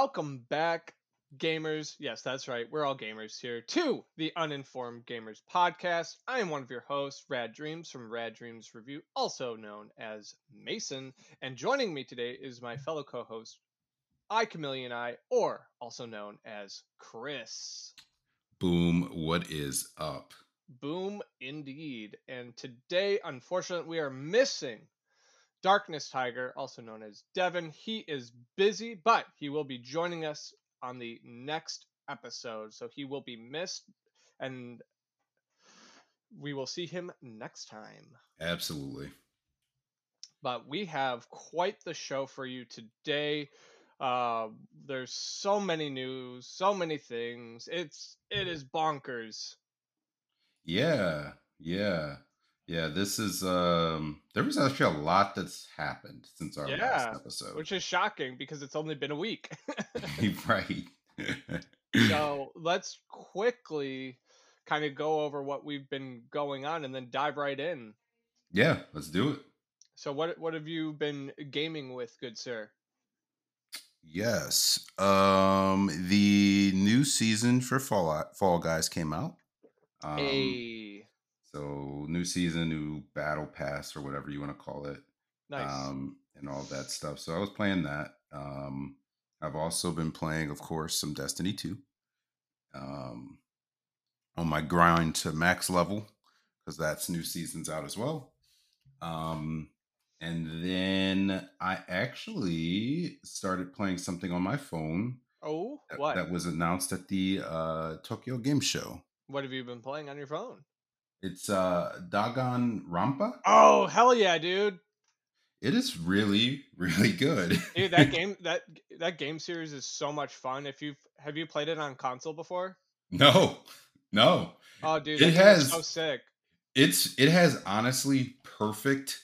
Welcome back, gamers. Yes, that's right. We're all gamers here to the Uninformed Gamers podcast. I am one of your hosts, Rad Dreams from Rad Dreams Review, also known as Mason. And joining me today is my fellow co host, I Chameleon Eye, or also known as Chris. Boom, what is up? Boom, indeed. And today, unfortunately, we are missing Darkness Tiger, also known as Devin. He is busy, but he will be joining us on the next episode. So he will be missed, and we will see him next time. Absolutely. But we have quite the show for you today. There's so many news, so many things. It is bonkers. Yeah, yeah. Yeah, this is there was actually a lot that's happened since our last Yeah, episode. which is shocking because it's only been a week. Right. So let's quickly kind of go over what we've been going on and then dive right in. Yeah, let's do it. So what have you been gaming with, good sir? Yes. The new season for Fall Guys came out. Um A so new season, new battle pass or whatever you want to call it. nice. And all that stuff. So I was playing that. I've also been playing, of course, some Destiny 2 um, on my grind to max level because that's new season's out as well. Um, and then I actually started playing something on my phone Oh, that, what? that was announced at the Tokyo Game Show. What have you been playing on your phone? It's Dagon Rampa. Oh, hell yeah, dude. It is really, really good. Dude, that game series is so much fun. If you've have you played it on console before? No, no. Oh, dude, It that game is so has sick. it has honestly perfect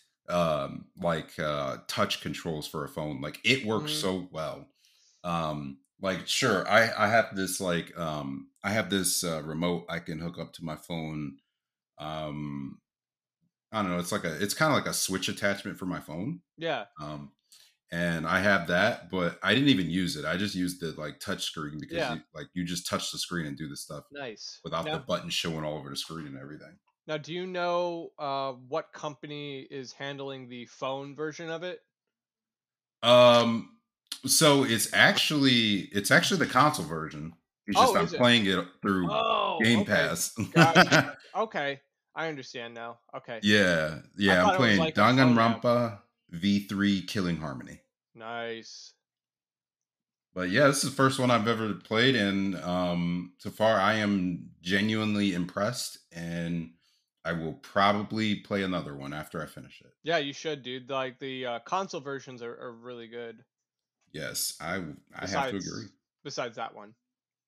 touch controls for a phone. Like it works Mhm. so well. Like sure, I have this I have this remote I can hook up to my phone. Um I don't know, it's kind of like a switch attachment for my phone. Yeah, Um and I have that, but I didn't even use it. I just used the like touch screen because yeah. you just touch the screen and do the stuff Nice. without the Now, buttons showing all over the screen and everything. now, do you know what company is handling the phone version of it? Um, so it's actually the console version. It's just Oh, I'm is it? playing it through Oh, Game okay. Pass. Gotcha. Okay. I understand now. Okay. Yeah, I yeah. I'm thought it was playing like a phone app. Danganronpa V3 Killing Harmony. Nice. But yeah, this is the first one I've ever played, and so far I am genuinely impressed, and I will probably play another one after I finish it. Yeah, you should, dude. Like the console versions are really good. Yes, I have to agree. Besides besides that one.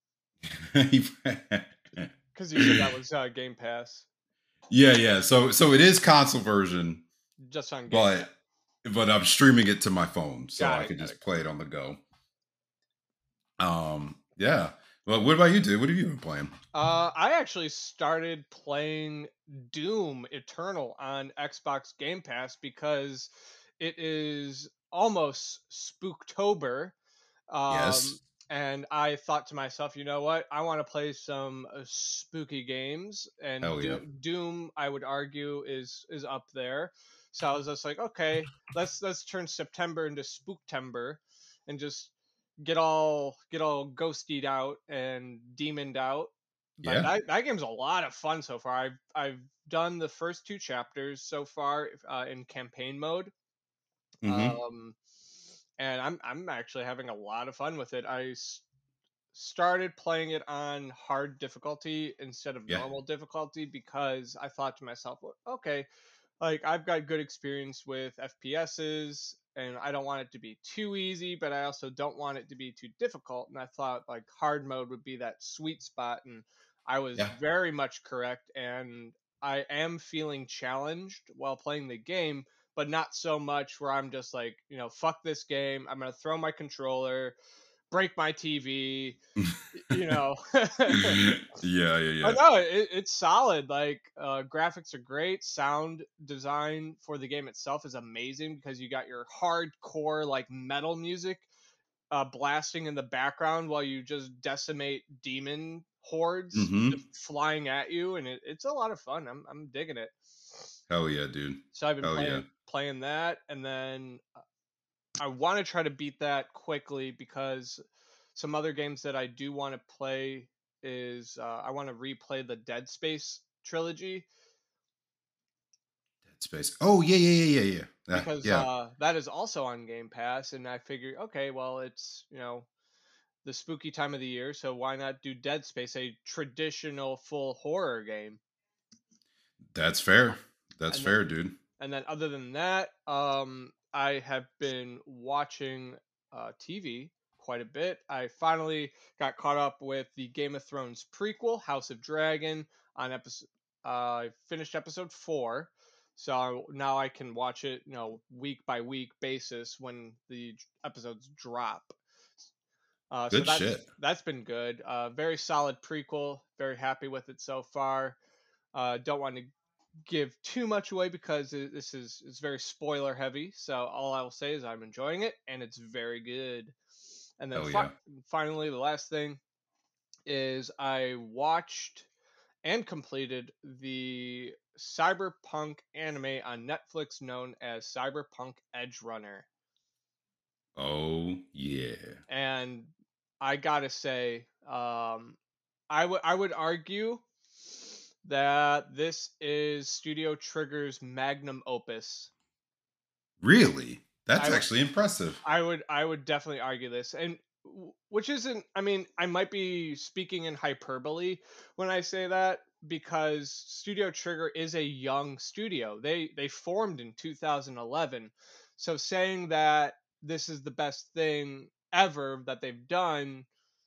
Because you said that was Game Pass. Yeah, yeah. So it is console version, Just on Game Pass. but I'm streaming it to my phone so Got I it, could got it, just got play it on the go. Yeah. Well, what about you, dude? What have you been playing? I actually started playing Doom Eternal on Xbox Game Pass because it is almost Spooktober. Um, Yes. and I thought to myself, you know what? I want to play some spooky games, and Hell yeah. Doom, I would argue, is up there. So I was just like, okay, let's turn September into Spooktember, and just get all ghosted out and demoned out. But Yeah. that game's a lot of fun so far. I've done the first two chapters so far in campaign mode, Mm-hmm. um, and I'm actually having a lot of fun with it. Started playing it on hard difficulty instead of Yeah. normal difficulty because I thought to myself, "Well, okay, like I've got good experience with FPSs and I don't want it to be too easy, but I also don't want it to be too difficult." And I thought like hard mode would be that sweet spot, and I was Yeah. very much correct. And I am feeling challenged while playing the game, but not so much where I'm just like, fuck this game. I'm going to throw my controller, break my TV, you know. Yeah, yeah, But yeah. no, it's solid. Like graphics are great. Sound design for the game itself is amazing because you got your hardcore like metal music blasting in the background while you just decimate demon hordes Mm-hmm. just flying at you, and it's a lot of fun. I'm digging it. Hell yeah, dude. So I've been Hell yeah. playing that, and then I want to try to beat that quickly because some other games that I do want to play is I want to replay the Dead Space trilogy Dead Space. Oh yeah, yeah, yeah, yeah, yeah. because Yeah. that is also on Game Pass, and I figure, okay, well, it's the spooky time of the year, so why not do Dead Space, a traditional full horror game? That's fair. That's And then fair, dude. other than that, I have been watching TV quite a bit. I finally got caught up with the Game of Thrones prequel, House of Dragon, on episode. I finished episode 4, so now I can watch it, week by week basis when the episodes drop. So Good shit. that's been good. Very solid prequel. Very happy with it so far. Don't want to give too much away because this is it's very spoiler heavy. So all I will say is I'm enjoying it and it's very good. And then Hell yeah. finally, the last thing is I watched and completed the cyberpunk anime on Netflix known as Cyberpunk Edge Runner. Oh yeah. And I gotta say, I would argue that this is Studio Trigger's magnum opus. Really? That's I would actually impressive. I would definitely argue this, and which isn't. I mean, I might be speaking in hyperbole when I say that because Studio Trigger is a young studio. They formed in 2011, so saying that this is the best thing ever that they've done,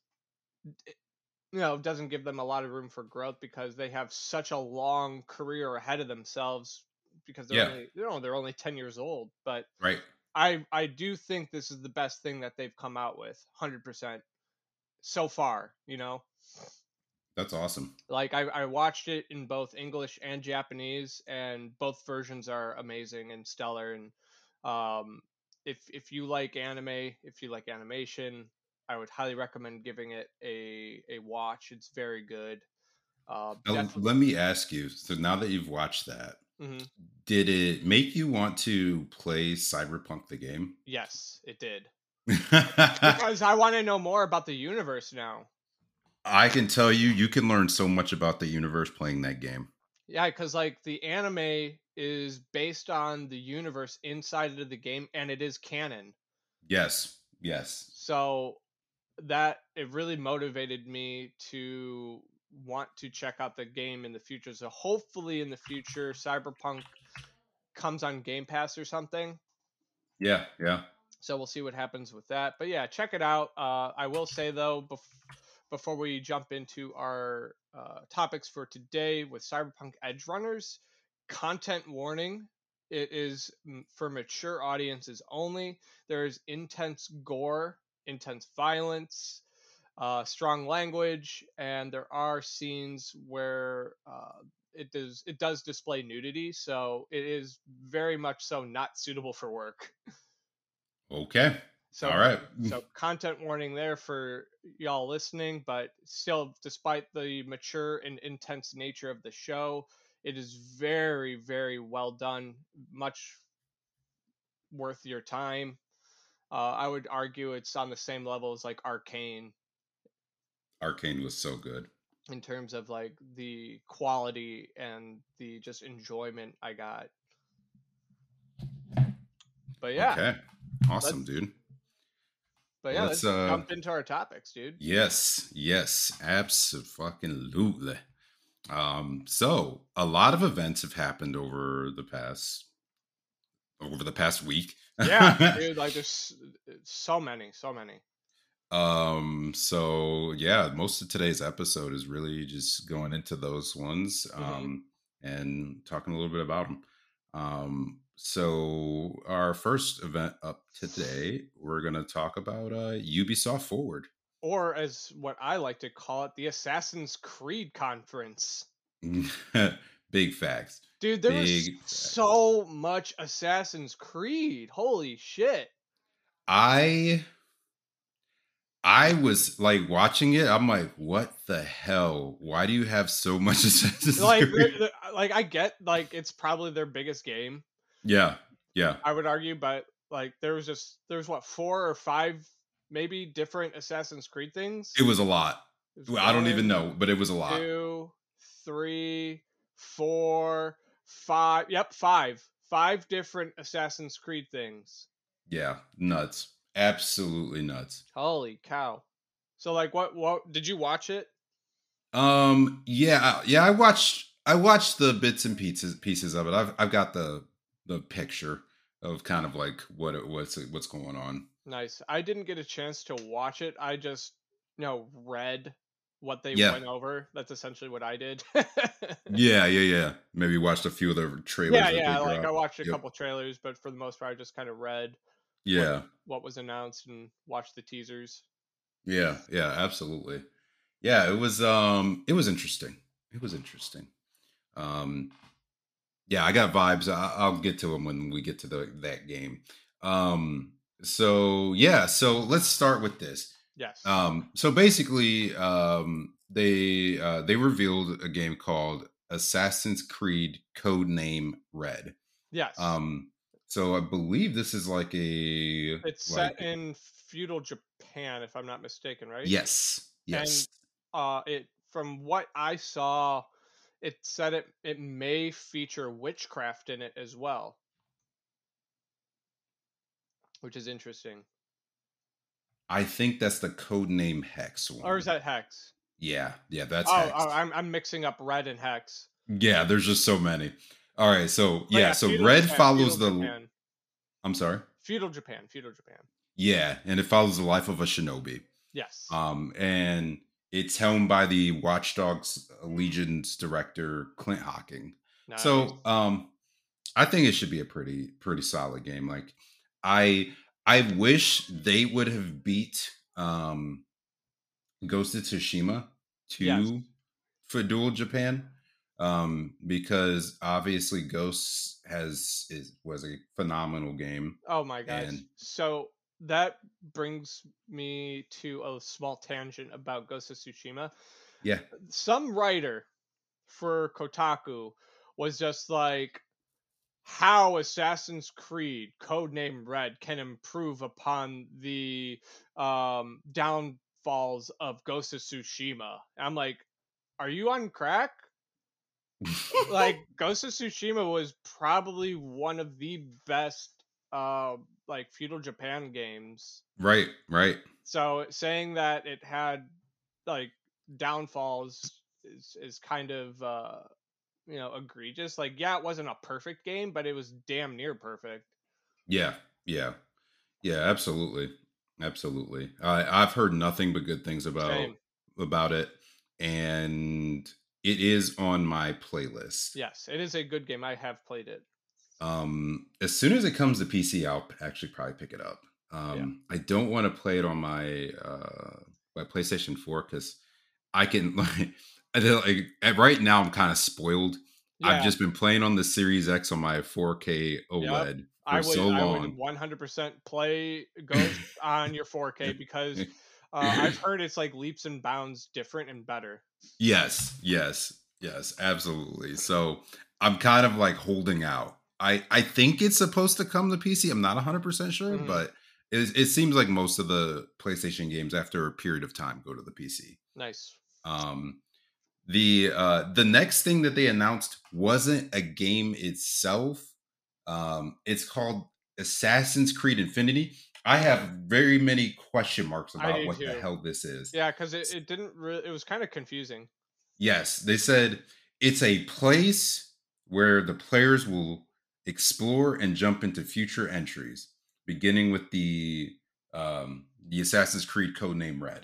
doesn't give them a lot of room for growth because they have such a long career ahead of themselves because they're Yeah. only they're only 10 years old. But Right. I do think this is the best thing that they've come out with 100% so far. That's awesome. Like I watched it in both English and Japanese, and both versions are amazing and stellar. And um, if you like anime, if you like animation, I would highly recommend giving it a watch. It's very good. Now, Definitely. let me ask you. So now that you've watched that, Hmm. did it make you want to play Cyberpunk the game? Yes, it did because I want to know more about the universe now. I can tell you, you can learn so much about the universe playing that game. Yeah, because like the anime is based on the universe inside of the game, and it is canon. Yes. Yes. So that it really motivated me to want to check out the game in the future. So hopefully in the future, Cyberpunk comes on Game Pass or something. Yeah. Yeah. So we'll see what happens with that. But yeah, check it out. I will say though, before we jump into our topics for today with Cyberpunk Edge Runners, content warning. It is for mature audiences only. There is intense gore, intense violence, strong language, and there are scenes where it does display nudity. So it is very much so not suitable for work. Okay. So All right. so content warning there for y'all listening, but still, despite the mature and intense nature of the show, it is very, very well done. Much worth your time. I would argue it's on the same level as like Arcane Arcane was so good. in terms of like the quality and the just enjoyment I got. But yeah, Okay. let's Awesome, dude. let's Let's jump into our topics, dude. yes, yes, absolutely. So a lot of events have happened over the past week. Yeah, dude, like there's so many, so many. So yeah, most of today's episode is really just going into those ones, Hmm. and talking a little bit about them. So our first event up today, we're gonna talk about Ubisoft Forward. Or as what I like to call it, the Assassin's Creed conference. Big facts. Dude, there was Big facts. so much Assassin's Creed. Holy shit. I I was like watching it. I'm like, what the hell? Why do you have so much Assassin's Like, Creed? like I get like it's probably their biggest game, Yeah, yeah. I would argue, but like there was what 4 or 5 maybe different Assassin's Creed It things. was a lot. There's Well, I don't even one, know, but it was a lot. 2, 3, 4, 5. Yep, 5. 5 different Assassin's Creed things. Yeah, nuts. Absolutely nuts. Holy cow! So like, what did you watch it? Yeah. I watched the bits and pieces of it. I've got the picture of kind of like what's going on. Nice. I didn't get a chance to watch it. I just, read what they Yeah. went over. That's essentially what I did. Yeah. Maybe watched a few of the trailers Yeah, that they yeah. Like I dropped. watched a Yep. couple trailers, but for the most part, I just kind of read what Yeah. what was announced and watched the teasers. Yeah, absolutely. Yeah, it was interesting. It was interesting. Um yeah, I got vibes. I'll get to them when we get to that game. So yeah, so let's start with this. Yes. So basically, they revealed a game called Assassin's Creed Codename Red. Yes. Um, so I believe this is like a It's like set in feudal Japan, if I'm not mistaken, right? yes, And yes. it from what I saw, it said it may feature witchcraft in it as well, which is interesting. I think that's the Codename Hex Or is one. that Hex? Yeah, that's Oh, Hex. I'm mixing up Red and Hex. Yeah, there's just so many. All right, so But yeah, yeah, so Red follows feudal the. Japan, I'm sorry. feudal Japan. Yeah, and it follows the life of a shinobi. Yes, And it's helmed by the Watch Dogs Legion's director Clint Hocking. nice. So, I think it should be a pretty solid game. Like, I I wish they would have beat Ghost of Tsushima Yes. to for Dual Japan, because obviously Ghost was a phenomenal game, Oh my gosh. and So that brings me to a small tangent about Ghost of Tsushima. yeah, Some writer for Kotaku was just like, how Assassin's Creed Codename Red can improve upon the downfalls of Ghost of Tsushima. I'm like, are you on crack? Like Ghost of Tsushima was probably one of the best like feudal Japan games. right. So saying that it had like downfalls is kind of egregious. Like, yeah, it wasn't a perfect game, but it was damn near perfect. Yeah, yeah, yeah, absolutely. I've heard nothing but good things Same. about it, and it is on my playlist. Yes, it is a good game. I have played it. As soon as it comes to PC, I'll actually probably pick it up. Yeah. I don't want to play it on my PlayStation 4 because I can like, right now I'm kind of spoiled. I've Yeah. just been playing on the Series X on my 4K Yep. OLED I for would so I would long. 100% play Ghost on your 4K because I've heard it's like leaps and bounds different and better. Yes, absolutely. So I'm kind of like holding out. I think it's supposed to come to PC. I'm not 100% sure, Hmm. but it seems like most of the PlayStation games after a period of time go to the PC. Nice. Um, the next thing that they announced wasn't a game itself. It's called Assassin's Creed Infinity. I have very many question marks I about do what the too. hell this is. Yeah, because it didn't really. It was kind of confusing. Yes, they said it's a place where the players will explore and jump into future entries, beginning with the Assassin's Creed codename Red.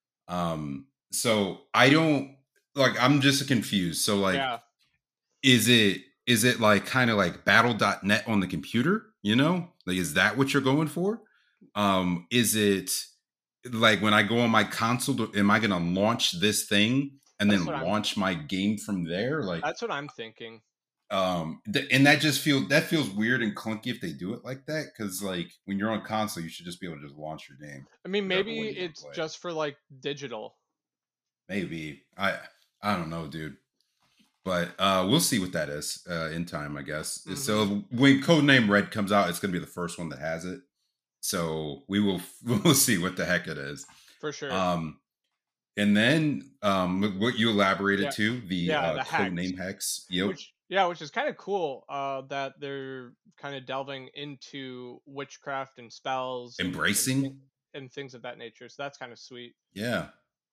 So I don't like. I'm just confused. So like, Yeah, is it like kind of like Battle.net on the computer? You know, like is that what you're going for? Is it like when I go on my console, am I going to launch this thing and that's what then I'm. launch my game from there? Like, That's what I'm thinking. And that feels weird and clunky if they do it like that, because like when you're on console, you should just be able to just launch your game, I mean, whichever maybe one you want to it's play. just for like digital. Maybe I don't know, dude. But we'll see what that is in time, I guess. Hmm. So when Codename Red comes out, it's going to be the first one that has it. So we will we'll see what the heck it is. For sure. Um, and then what you elaborated Yeah. to the Yeah, the hex. Codename Hex. Yep, Which is kind of cool that they're kind of delving into witchcraft and spells embracing. and things of that nature. So that's kind of sweet. Yeah,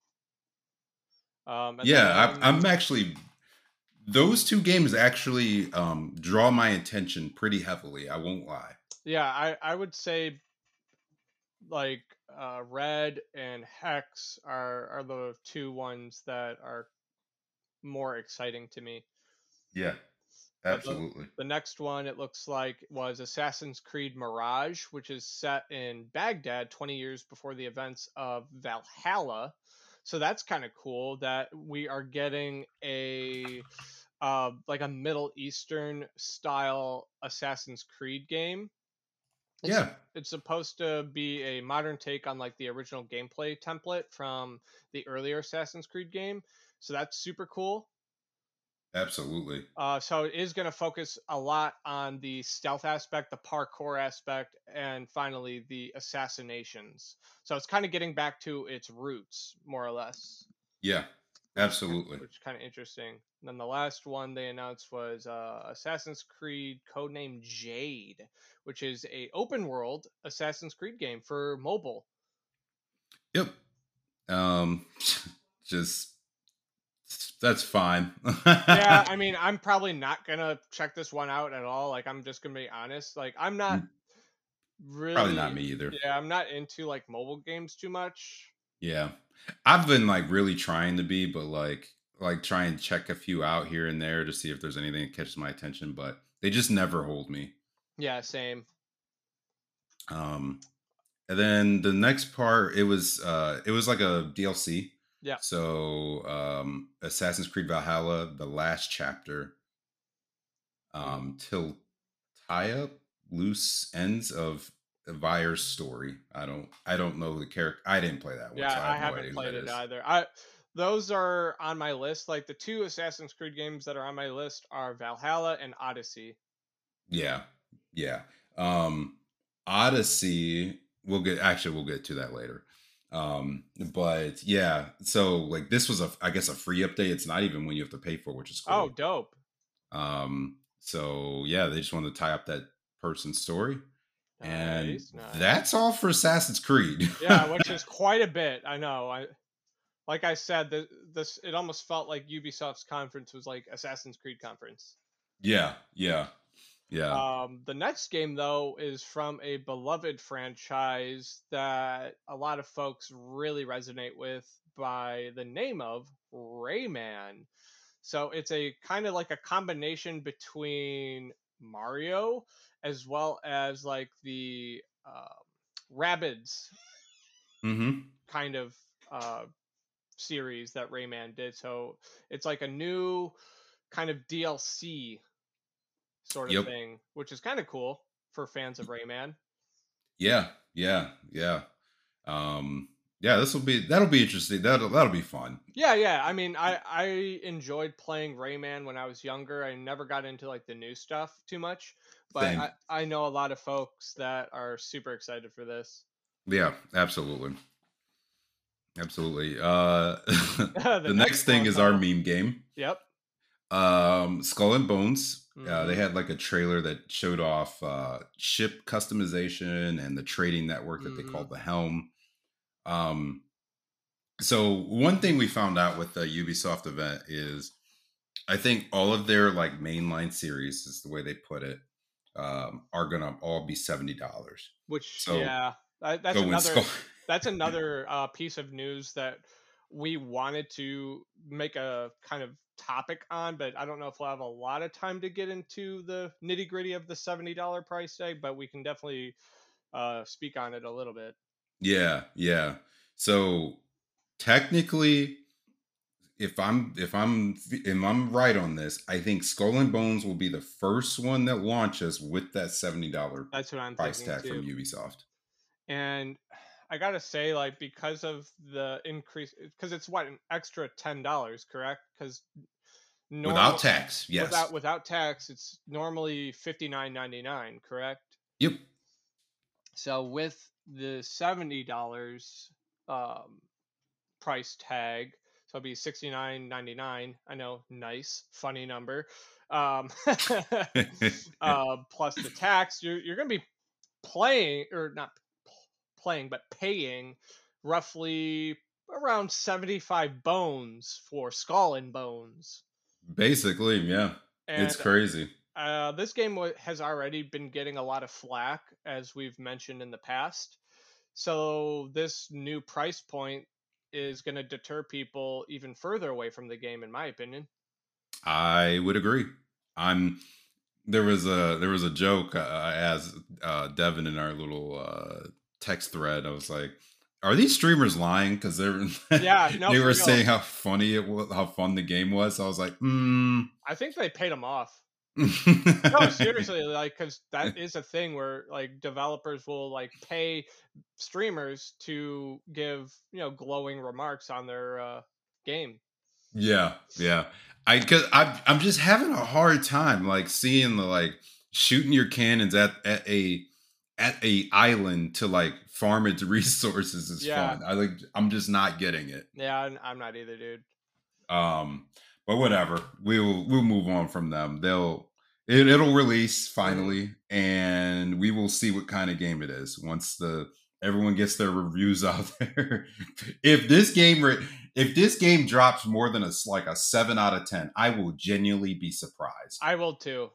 And yeah. then I'm actually those two games actually draw my attention pretty heavily. I won't lie. yeah, I would say like Red and Hex are the two ones that are more exciting to me. Yeah, Uh, absolutely. the next one it looks like was Assassin's Creed Mirage, which is set in Baghdad 20 years before the events of Valhalla. So that's kind of cool that we are getting a like a Middle Eastern style Assassin's Creed game. It's Yeah, it's supposed to be a modern take on like the original gameplay template from the earlier Assassin's Creed game. So that's super cool. absolutely. So it is going to focus a lot on the stealth aspect, the parkour aspect, and finally the assassinations. So it's kind of getting back to its roots, more or less, Yeah, absolutely. which is kind of interesting. And then the last one they announced was Assassin's Creed codename Jade, which is a open world Assassin's Creed game for mobile. Yep. Um, just that's fine. Yeah, I mean, I'm probably not gonna check this one out at all. Like, I'm just gonna be honest. Like, I'm not Probably not really, me either. yeah, I'm not into like mobile games too much. Yeah. I've been like really trying to be, but like try and check a few out here and there to see if there's anything that catches my attention, but they just never hold me. Yeah, same. Um and then the next part it was like a DLC. Yeah. So Assassin's Creed Valhalla, the last chapter, Mm. till tie up loose ends of Vire's story. I don't know the character. I didn't play that one, Yeah, so I I have no haven't idea who played that it is. either. Those are on my list. Like the two Assassin's Creed games that are on my list are Valhalla and Odyssey. Yeah. Yeah. Um Odyssey, we'll get to that later. But yeah, so like this was I guess a free update. It's not even when you have to pay for, which is Oh, cool. dope. So yeah, they just wanted to tie up that person's story. And Nice, nice. that's all for Assassin's Creed. Yeah, which is quite a bit. I know. I like I said, this it almost felt like Ubisoft's conference was like Assassin's Creed conference. Yeah, yeah, yeah. The next game, though, is from a beloved franchise that a lot of folks really resonate with by the name of Rayman. So it's a kind of like a combination between Mario as well as like the Rabbids Mm-hmm. kind of uh, series that Rayman did. So it's like a new kind of DLC sort of Yep. thing, which is kind of cool for fans of Rayman. Yeah, yeah, yeah. Yeah, that'll be interesting. That'll be fun. Yeah, yeah. I mean, I enjoyed playing Rayman when I was younger. I never got into like the new stuff too much, but Same. I know a lot of folks that are super excited for this. Yeah, absolutely. Absolutely. The The next next thing one, is our though. meme game. Yep. Skull and Bones. They Hmm. had like a trailer that showed off ship customization and the trading network that they Hmm. called the Helm. Um, so one thing we found out with the Ubisoft event is I think all of their like mainline series is the way they put it, are gonna all be $70. Which, So yeah, so when Skull that's another piece of news that we wanted to make a kind of topic on, but I don't know if we'll have a lot of time to get into the nitty gritty of the $70 price tag. But we can definitely speak on it a little bit. Yeah, yeah. So technically if I'm right on this, I think Skull and Bones will be the first one that launches with that $70 That's what I'm price thinking tag from too. Ubisoft. And I gotta say, like, because of the increase, because it's what, an extra $10, correct? Because Without normal tax, yes. without tax, it's normally 59.99, correct? Yep. So with the $70 um, price tag, so it'll be 69.99. I know, nice, funny number. Um, plus the tax, you're gonna be playing, or not playing, but paying roughly around 75 bones for Skull and Bones. Basically, yeah. And It's crazy. this game has already been getting a lot of flack, as we've mentioned in the past. So this new price point is going to deter people even further away from the game, in my opinion. I would agree. I'm there was a joke as Devin in our little text thread. I was like, "Are these streamers lying?" Because Yeah, no, they for were real. saying how funny it was, how fun the game was. So I was like, "Hmm." I think they paid them off. No, seriously, like, because that is a thing where, like, developers will, like, pay streamers to give, glowing remarks on their game. Yeah, yeah. Because I'm just having a hard time like seeing the like shooting your cannons at a island to like farm its resources is Yeah, fun. I'm just not getting it. yeah, I'm not either, dude. Um, but whatever. We'll move on from them. It'll release Mhm. finally, and we will see what kind of game it is once the everyone gets their reviews out there. If this game drops more than like a 7 out of 10, I will genuinely be surprised. I will too.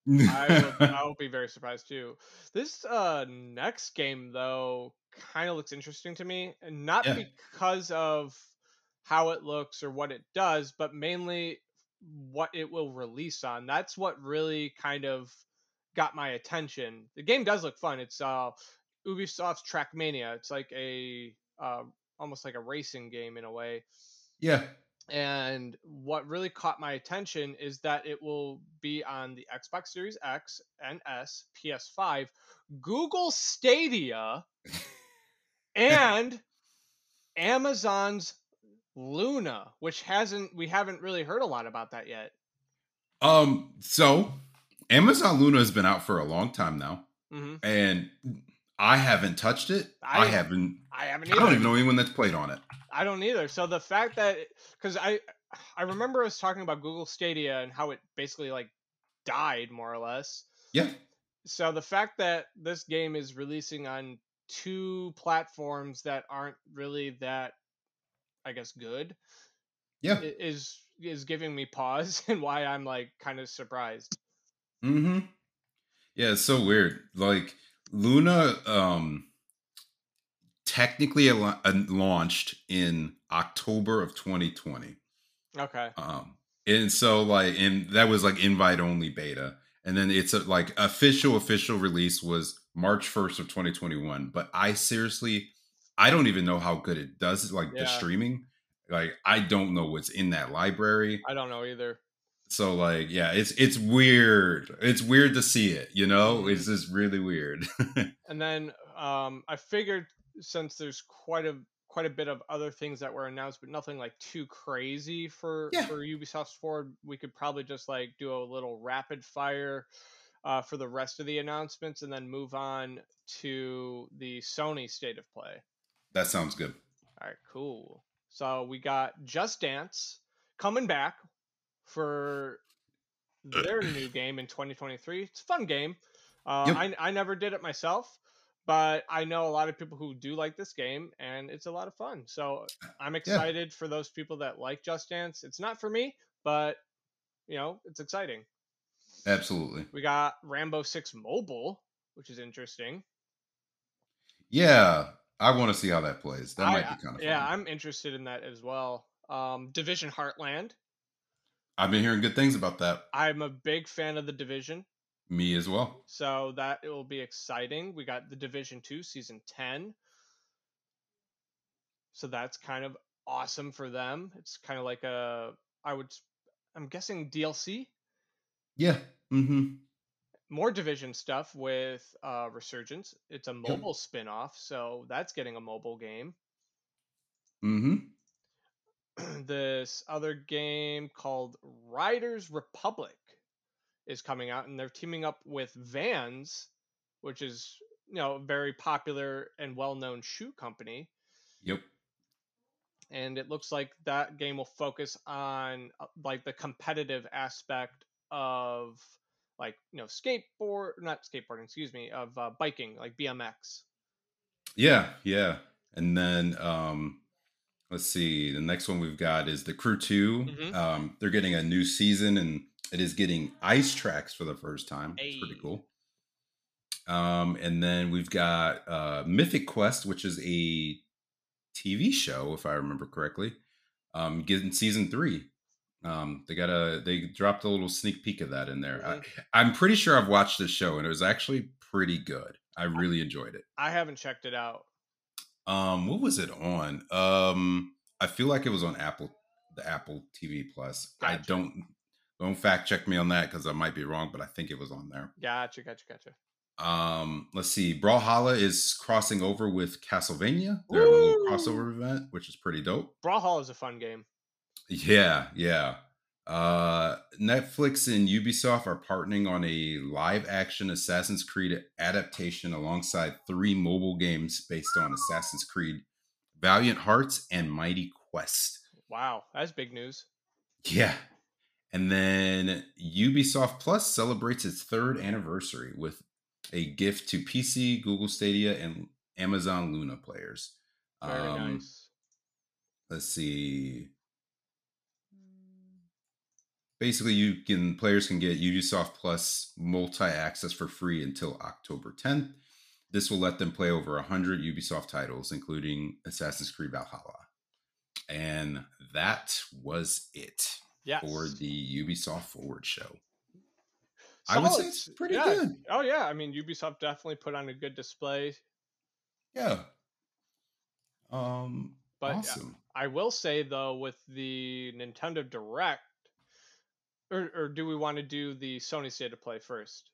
I will be very surprised too. This next game though kind of looks interesting to me, and not Yeah, because of how it looks or what it does, but mainly what it will release on. That's what really kind of got my attention. The game does look fun. It's Ubisoft's Trackmania. It's like a almost like a racing game in a way. yeah. And what really caught my attention is that it will be on the Xbox Series X and S, PS5, Google Stadia, and Amazon's Luna, which hasn't we haven't really heard a lot about that yet. So Amazon Luna has been out for a long time now, Hmm. and I haven't touched it. I I haven't. I haven't I don't either. even know anyone that's played on it. I don't either. So the fact that, because I remember us talking about Google Stadia and how it basically like died more or less. Yeah, So the fact that this game is releasing on two platforms that aren't really that, I guess, good, yeah. is giving me pause and why I'm like kind of surprised. Hmm. Yeah, it's so weird. Like Luna, technically launched in October of 2020. Okay. Um, and so and that was like invite only beta, and then it's like official release was March 1st of 2021. But I don't even know how good it does. Like the Yeah, streaming, like I don't know what's in that library. I don't know either. So like, yeah, it's weird. It's weird to see it. Hmm. It's just really weird. And then I figured, since there's quite a bit of other things that were announced, but nothing like too crazy Yeah, for Ubisoft's forward, we could probably just like do a little rapid fire for the rest of the announcements, and then move on to the Sony State of Play. that sounds good. All right, cool. So we got Just Dance coming back for their new game in 2023. It's a fun game. Yep. I never did it myself, but I know a lot of people who do like this game, and it's a lot of fun. So I'm Yeah, excited for those people that like Just Dance. It's not for me, but it's exciting. absolutely. We got Rambo 6 Mobile, which is interesting. Yeah, I want to see how that plays. That might I be kind of Yeah, fun. I'm interested in that as well. Division Heartland. I've been hearing good things about that. I'm a big fan of the Division, Me as well. so that it will be exciting. We got the Division 2 season 10, so that's kind of awesome for them. It's kind of like I'm guessing DLC, Yeah. Mm-hmm. more Division stuff with Resurgence. It's a Yep. mobile spin-off, so that's getting a mobile game. Mm-hmm. This other game called Riders Republic is coming out, and they're teaming up with Vans, which is a very popular and well-known shoe company. Yep. And it looks like that game will focus on like the competitive aspect of like skateboard not skateboarding, excuse me, of biking, like BMX. Yeah. Yeah. And then let's see. The next one we've got is The Crew 2. Mm-hmm. They're getting a new season and it is getting ice tracks for the first time. It's pretty A cool. And then we've got Mythic Quest, which is a TV show, if I remember correctly. Getting season 3. They dropped a little sneak peek of that in there. Mm-hmm. I'm pretty sure I've watched the show and it was actually pretty good. I really enjoyed it. I haven't checked it out. What was it on? I feel like it was on the Apple TV Plus. Gotcha. I don't fact check me on that because I might be wrong, but I think it was on there. Gotcha. Let's see. Brawlhalla is crossing over with Castlevania. They're having a little crossover event, which is pretty dope. Brawlhalla is a fun game. Yeah. Netflix and Ubisoft are partnering on a live-action Assassin's Creed adaptation alongside 3 mobile games based on Assassin's Creed, Valiant Hearts, and Mighty Quest. Wow, that's big news. Yeah. And then Ubisoft Plus celebrates its 3rd anniversary with a gift to PC, Google Stadia, and Amazon Luna players. Very nice. Let's see. Basically, players can get Ubisoft Plus multi-access for free until October 10th. This will let them play over 100 Ubisoft titles, including Assassin's Creed Valhalla. And that was it for the Ubisoft Forward show. I would say it's pretty good. Oh, yeah. I mean, Ubisoft definitely put on a good display. Yeah. But awesome. I will say, though, with the Nintendo Direct, or do we want to do the Sony State of Play first?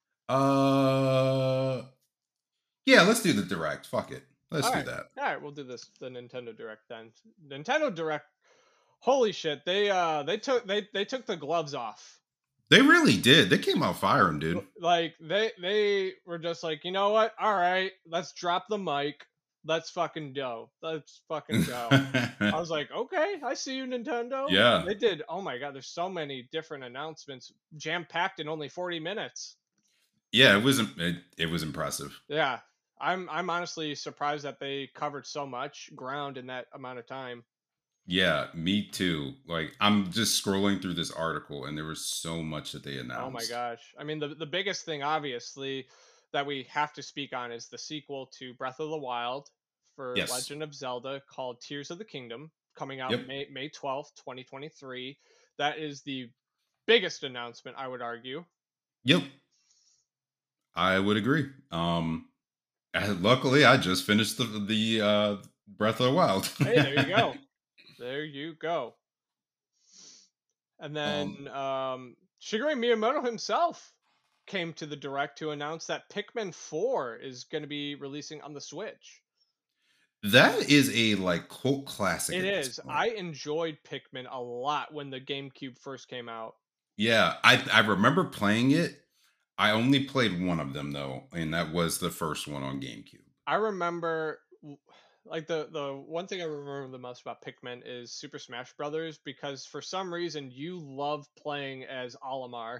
Yeah, let's do the Direct. Fuck it. Let's do that. All right, we'll do the Nintendo Direct then. Nintendo Direct, holy shit! They took the gloves off. They really did. They came out firing, dude. Like they were just like, you know what? All right, let's drop the mic. Let's fucking go. Let's fucking go. I was like, okay, I see you, Nintendo. Yeah. They did. Oh my god, there's so many different announcements, jam packed in only 40 minutes. Yeah, it was impressive. Yeah, I'm honestly surprised that they covered so much ground in that amount of time. Yeah, me too. Like, I'm just scrolling through this article and there was so much that they announced. Oh my gosh. I mean, the biggest thing, obviously, that we have to speak on is the sequel to Breath of the Wild for Legend of Zelda called Tears of the Kingdom, coming out May 12th, 2023. That is the biggest announcement, I would argue. Yep. I would agree. Luckily, I just finished the Breath of the Wild. Hey, there you go. There you go. And then Shigeru Miyamoto himself came to the Direct to announce that Pikmin 4 is going to be releasing on the Switch. That is a cult classic. It is. I enjoyed Pikmin a lot when the GameCube first came out. Yeah, I remember playing it. I only played one of them though, and that was the first one on GameCube. I remember the one thing I remember the most about Pikmin is Super Smash Brothers, because for some reason you love playing as Olimar.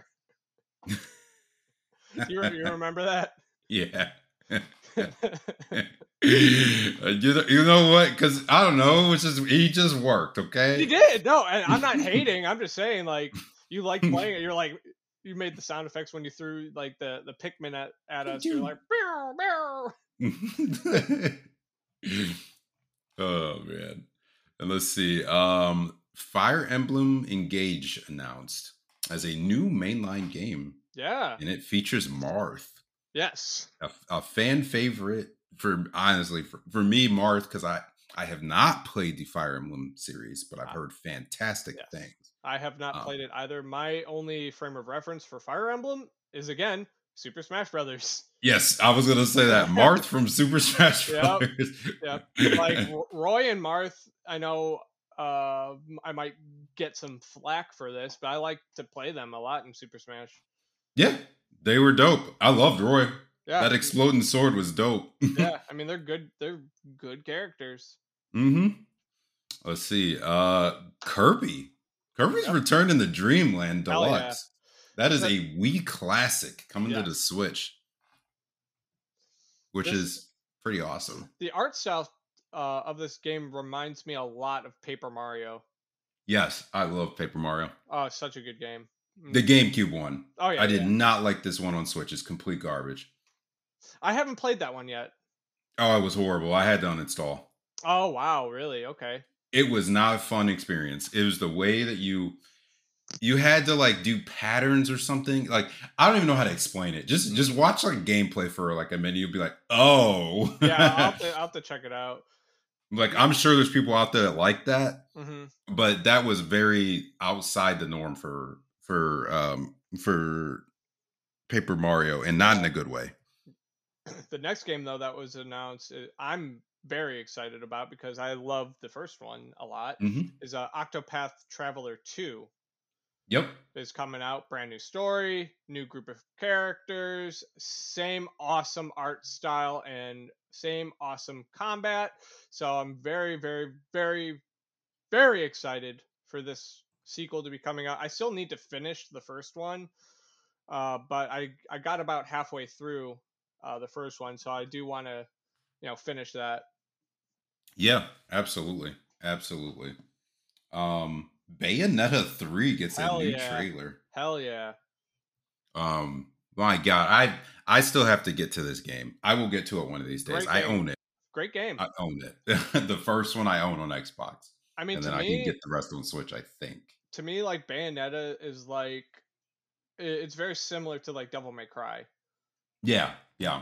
you remember that? Yeah. you know what? Because I don't know. He just worked. Okay. He did. No, and I'm not hating. I'm just saying, you like playing it. You're like, you made the sound effects when you threw the Pikmin at us. You're like, meow, meow. Oh man. And let's see. Fire Emblem Engage announced as a new mainline game. Yeah. And it features Marth. Yes. A fan favorite for me, Marth, because I I have not played the Fire Emblem series, but I've Uh, heard fantastic yes. things. I have not Um, played it either. My only frame of reference for Fire Emblem is again Super Smash Brothers. yes, I was gonna say that Marth from Super Smash Yep. Brothers. Yep. Like Roy and Marth, I know I might get some flack for this, but I like to play them a lot in Super Smash. Yeah, they were dope. I loved Roy. Yeah. That exploding sword was dope. Yeah. I mean, they're good. They're good characters. hmm Let's see. Kirby. Kirby's Yep. Return in the Dreamland Hell yeah. Deluxe. That is That- a Wii classic coming to the yes. Switch, which This is pretty awesome. the art style of this game reminds me a lot of Paper Mario. Yes, I love Paper Mario. Oh, it's such a good game. The GameCube one. Oh yeah. I did Yeah. not like this one on Switch. It's complete garbage. I haven't played that one yet. Oh, it was horrible. I had to uninstall. Oh wow, really? Okay. It was not a fun experience. It was the way that you had to like do patterns or something. Like I don't even know how to explain it. Just watch like gameplay for like a minute. You'll be like, oh, Yeah, I'll have to check it out. like I'm sure there's people out there that like that, hmm but that was very outside the norm for Paper Mario, and not in a good way. The next game though that was announced, I'm very excited about because I love the first one a lot. hmm Is Octopath Traveler 2 Yep. is coming out. Brand new story, new group of characters, same awesome art style, and same awesome combat. So I'm very, very, very, very excited for this sequel to be coming out. I still need to finish the first one, but I got about halfway through the first one, so I do want to finish that. Yeah. Absolutely. Absolutely. Bayonetta 3 gets a Hell new yeah, trailer. hell yeah, My God, I still have to get to this game. I will get to it one of these days. great I game, own it. great game. I own it. The first one I own on Xbox, I mean, and then I can get the rest on Switch. I think. to me, like Bayonetta is like it's very similar to like Devil May Cry. Yeah, yeah.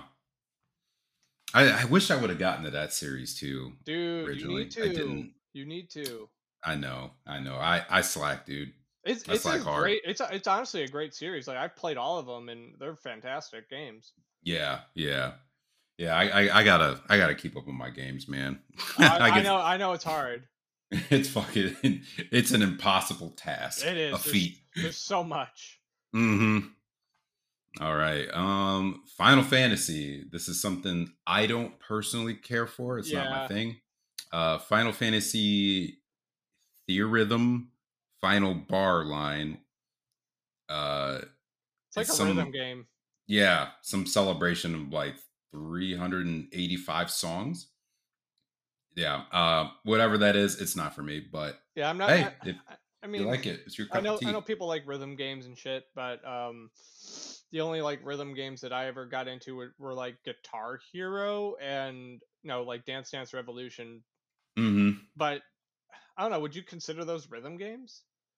I wish I would have gotten to that series too. Dude, you Originally, need I to. didn't. You need to. I know. I know. I slack, dude. I It's a slack hard. great. It's honestly a great series. Like I've played all of them, and they're fantastic games. Yeah, yeah, yeah. I gotta keep up with my games, man. I, I I get know. I know it's hard. it's fucking it's an impossible task, It a is. feat. There's so much. Mm-hmm. All right. Final Fantasy. This is something I don't personally care for. It's not my Yeah, thing. Final Fantasy Theorhythm Final Bar Line. Uh it's like it's a rhythm some game. yeah, some celebration of like 385 songs. Yeah. Whatever that is, it's not for me, but Yeah, I'm not. hey, if I you mean, like it, it's your I cup of know. I tea. know people like rhythm games and shit, but the only like rhythm games that I ever got into were like Guitar Hero and like Dance Dance Revolution. hmm But I don't know. Would you consider those rhythm games?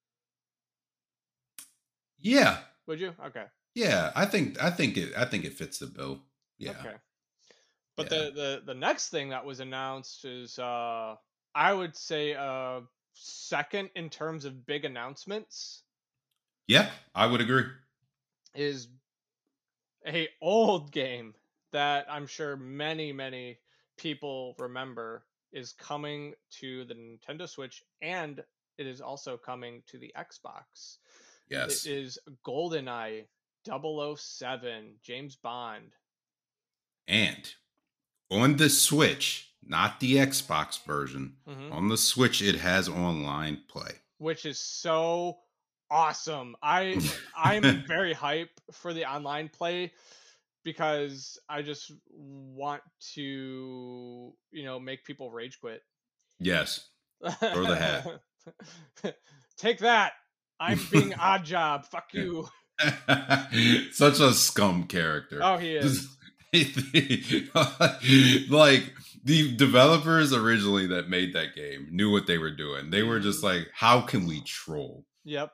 Yeah. Would you? Okay. Yeah, I think it fits the bill. Yeah. Okay. But Yeah. the next thing that was announced is I would say second in terms of big announcements Yeah, I would agree. is a old game that I'm sure many people remember is coming to the Nintendo Switch and it is also coming to the Xbox. It Yes. is GoldenEye 007 James Bond, And on the Switch, not the Xbox version, hmm on the Switch it has online play. which is so awesome. I'm very hype for the online play because I just want to, make people rage quit. Yes. Throw the hat. Take that. I'm being odd job. Fuck you. Such a scum character. Oh, he is. Like the developers originally that made that game knew what they were doing. They were just like, how can we troll? Yep.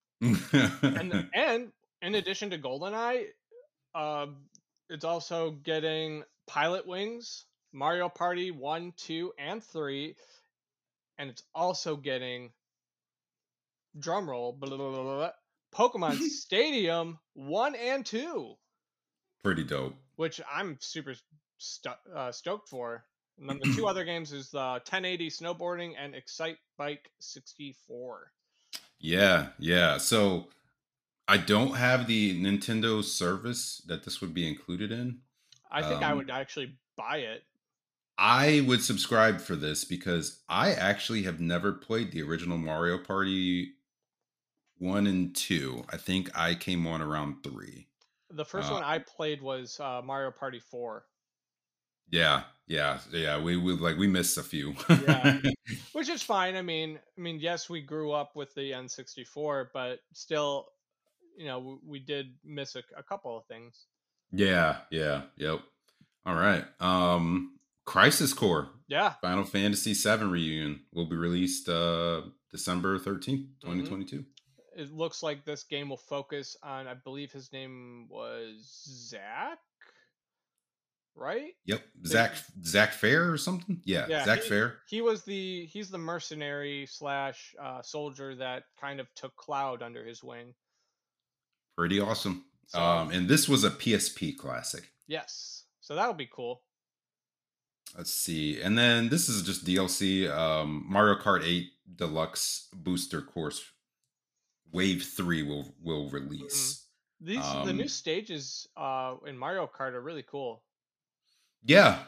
And in addition to GoldenEye, uh, it's also getting Pilot Wings, Mario Party 1, 2, and 3. And it's also getting, drumroll, blah, blah, blah, blah, Pokemon Stadium 1 and 2, Pretty dope. which I'm super stoked for. And then the two other games is the 1080 Snowboarding and Excite Bike 64. Yeah. So I don't have the Nintendo service that this would be included in. I think I would actually buy it. I would subscribe for this because I actually have never played the original Mario Party 1 and 2. I think I came on around 3. The first Uh, one I played was Mario Party 4. yeah. We missed a few. Yeah, which is fine. I mean, yes, we grew up with the N64, but still, we did miss a couple of things. Yep. All right. Crisis Core. Yeah. Final Fantasy VII Reunion will be released December 13th, 2022. It looks like this game will focus on, I believe his name was Zach, right? Yep. Zach Fair or something? Yeah, Zach Fair. He's the mercenary slash soldier that kind of took Cloud under his wing. Pretty awesome. So, and this was a PSP classic. Yes. So that'll be cool. Let's see. And then this is just DLC. Mario Kart 8 Deluxe Booster Course Wave 3 will release. The new stages in Mario Kart are really cool. Yeah.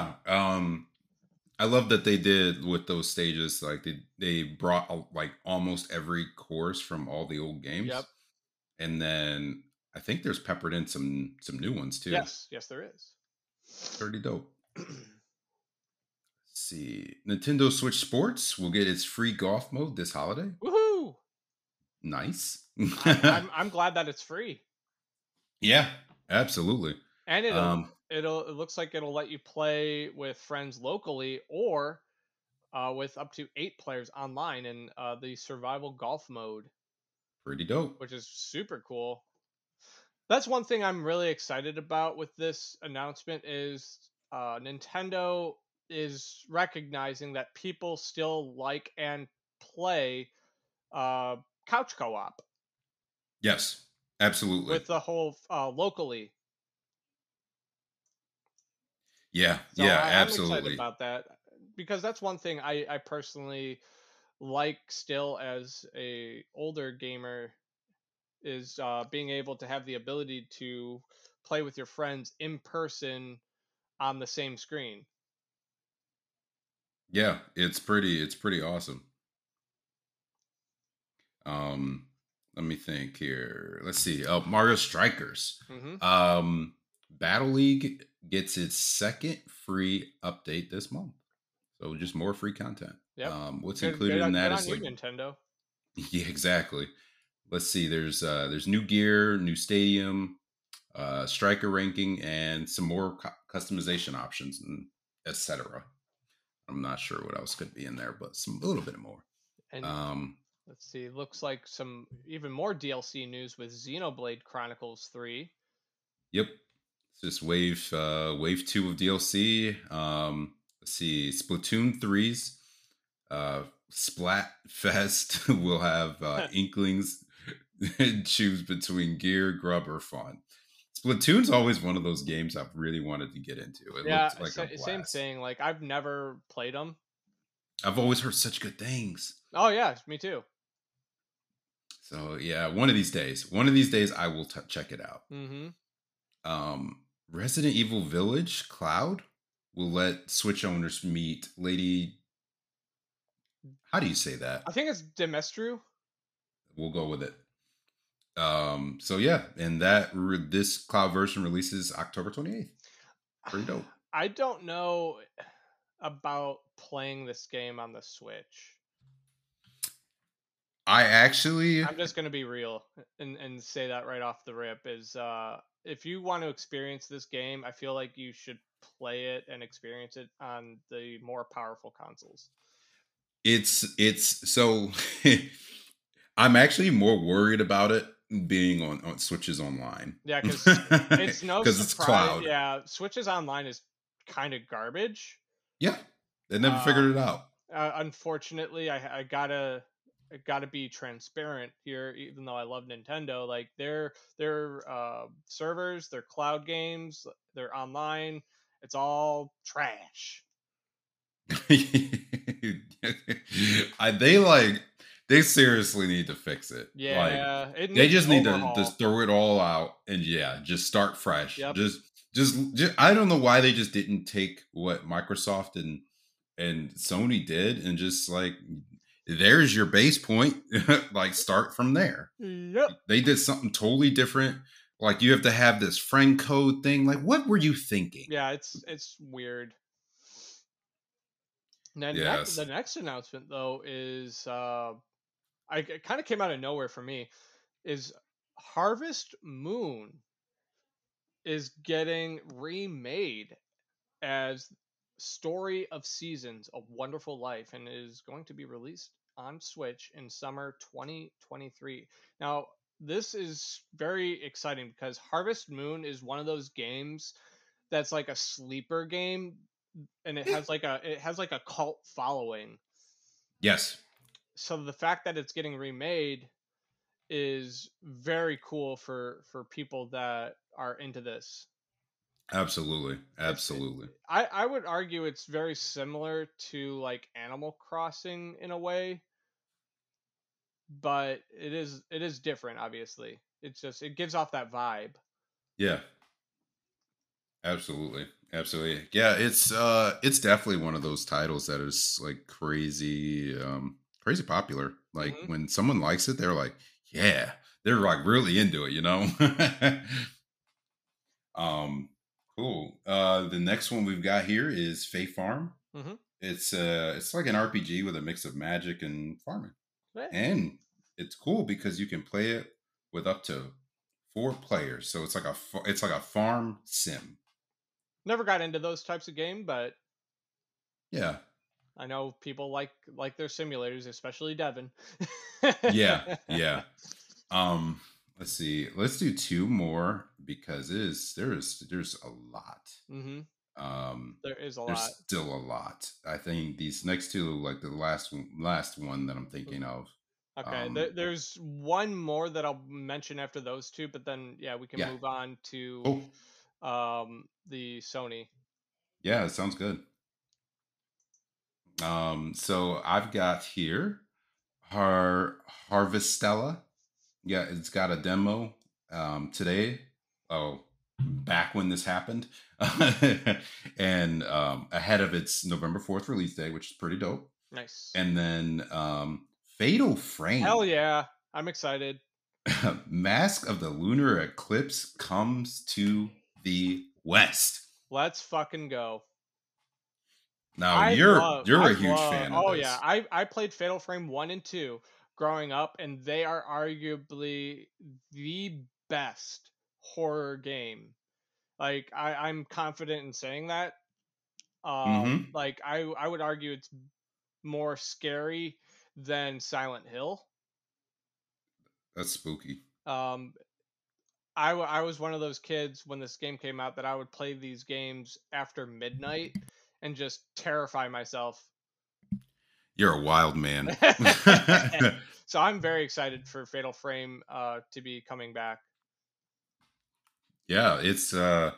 I love that they did with those stages. Like they brought like almost every course from all the old games. Yep. And then I think there's peppered in some new ones too. Yes, there is. Pretty dope. Let's see. Nintendo Switch Sports will get its free golf mode this holiday. Woohoo! Nice. I'm glad that it's free. Yeah, absolutely. And it looks like it'll let you play with friends locally or with up to 8 players online in the survival golf mode. Pretty dope. Which is super cool. That's one thing I'm really excited about with this announcement is Nintendo is recognizing that people still like and play couch co-op. Yes, absolutely. With the whole locally. Yeah, so absolutely. I'm excited about that because that's one thing I personally like still as a older gamer is being able to have the ability to play with your friends in person on the same screen. Yeah, it's pretty awesome. Let me think here. Let's see. Mario Strikers. Battle League gets its second free update this month. So just more free content. Yep. What's included in that is like Nintendo. Yeah, exactly. Let's see. There's new gear, new stadium, striker ranking, and some more customization options, and etc. I'm not sure what else could be in there, but a little bit more. And let's see. Looks like some even more DLC news with Xenoblade Chronicles 3. Yep. It's just wave 2 of DLC. Let's see. Splatoon 3's Splatfest will have Inklings choose between gear, grub, or fun. Splatoon's always one of those games I've really wanted to get into. It looked like a blast. Same thing. Like I've never played them. I've always heard such good things. Oh yeah, me too. So yeah, one of these days I will check it out. Resident Evil Village Cloud will let Switch owners meet Lady. How do you say that? I think it's Demestru. We'll go with it. So yeah, and this cloud version releases October 28th. Pretty dope. I don't know about playing this game on the Switch. I'm just going to be real and say that right off the rip is if you want to experience this game, I feel like you should play it and experience it on the more powerful consoles. It's so I'm actually more worried about it being on Switches Online. Yeah, because it's no surprise. It's cloud. Yeah, Switches Online is kind of garbage. Yeah, they never Uh, figured it out. Unfortunately, I gotta be transparent here. Even though I love Nintendo, like their servers, their cloud games, their online, it's all trash. They like they seriously need to fix it. Like Yeah, it they needs an just need to overhaul. just throw it all out and yeah, just start fresh. Yep. Just I don't know why they just didn't take what Microsoft and Sony did and just like there's your base point. Like start from there. Yep. They did something totally different. Like you have to have this friend code thing. Like what were you thinking? Yeah, it's weird. And then the Yes. next announcement though is it kind of came out of nowhere for me is Harvest Moon is getting remade as Story of Seasons: A Wonderful Life and is going to be released on Switch in summer 2023. Now, this is very exciting because Harvest Moon is one of those games that's like a sleeper game and it has like a cult following. Yes. So the fact that it's getting remade is very cool for people that are into this. Absolutely. It Absolutely. I would argue it's very similar to like Animal Crossing in a way, but it is different obviously. It's just it gives off that vibe. Yeah. Absolutely. Absolutely. Yeah, it's definitely one of those titles that is like crazy crazy popular. Like Hmm. when someone likes it, they're like, yeah, they're like really into it, you know? um cool. The next one we've got here is Fae Farm. Hmm. It's like an RPG with a mix of magic and farming. Yeah. And it's cool because you can play it with up to 4 players. So it's like a farm sim. Never got into those types of game, but Yeah. I know people like their simulators, especially Devin. Yeah, yeah. Um, let's see. Let's do 2 more because there's a lot. Hmm. Um, There is a there's lot. still a lot. I think these next 2, like the last one that I'm thinking of. Okay, Um, there's one more that I'll mention after those two, but then yeah, we can yeah. move on to Cool. the Sony. Yeah, it sounds good. So I've got here Harvestella. Yeah, it's got a demo today. Oh, back when this happened, and ahead of its November 4th release day, which is pretty dope. Nice. And then Fatal Hell Frame, yeah, I'm excited. Mask of the Lunar Eclipse comes to the West. Let's fucking go. Now you're I a huge love. fan of Oh yeah, this. I played Fatal Frame 1 and 2 growing up and they are arguably the best horror game. Like I'm confident in saying that. Mm-hmm. Like I would argue it's more scary than Silent Hill. That's spooky. Um, I was one of those kids when this game came out that I would play these games after midnight and just terrify myself. You're a wild man. So I'm very excited for Fatal Frame to be coming back. Yeah, it's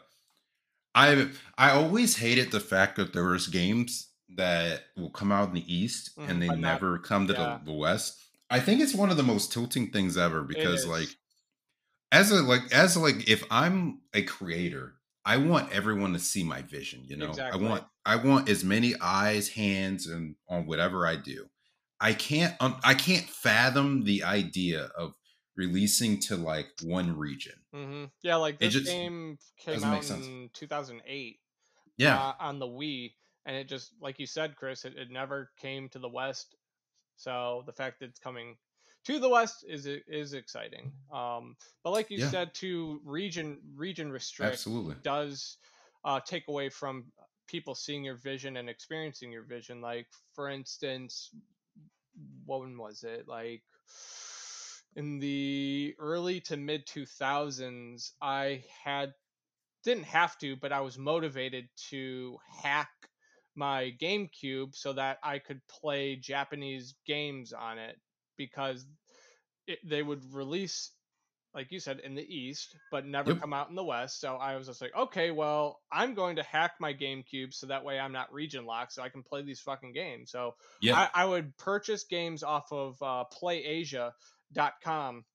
I always hated the fact that there was games that will come out in the East and they But not, never come to yeah, the West. I think it's one of the most tilting things ever it because is. as if I'm a creator, I want everyone to see my vision, you know. Exactly. I want as many eyes, hands and on whatever I do. I can't fathom the idea of releasing to like one region. Yeah, like It this just game came doesn't make out sense. in 2008 Yeah. on the Wii, and it just like you said, Chris, it never came to the West. So the fact that it's coming to the West is exciting. But like you Yeah. said, to region restrict Absolutely. does take away from people seeing your vision and experiencing your vision. Like for instance, when was it? Like in the early to mid 2000s, I had didn't have to, but I was motivated to hack my GameCube so that I could play Japanese games on it because they would release, like you said, in the East, but never Yep. come out in the West. So I was just like, okay, well, I'm going to hack my GameCube so that way I'm not region locked, so I can play these fucking games. So Yeah. I would purchase games off of PlayAsia.com,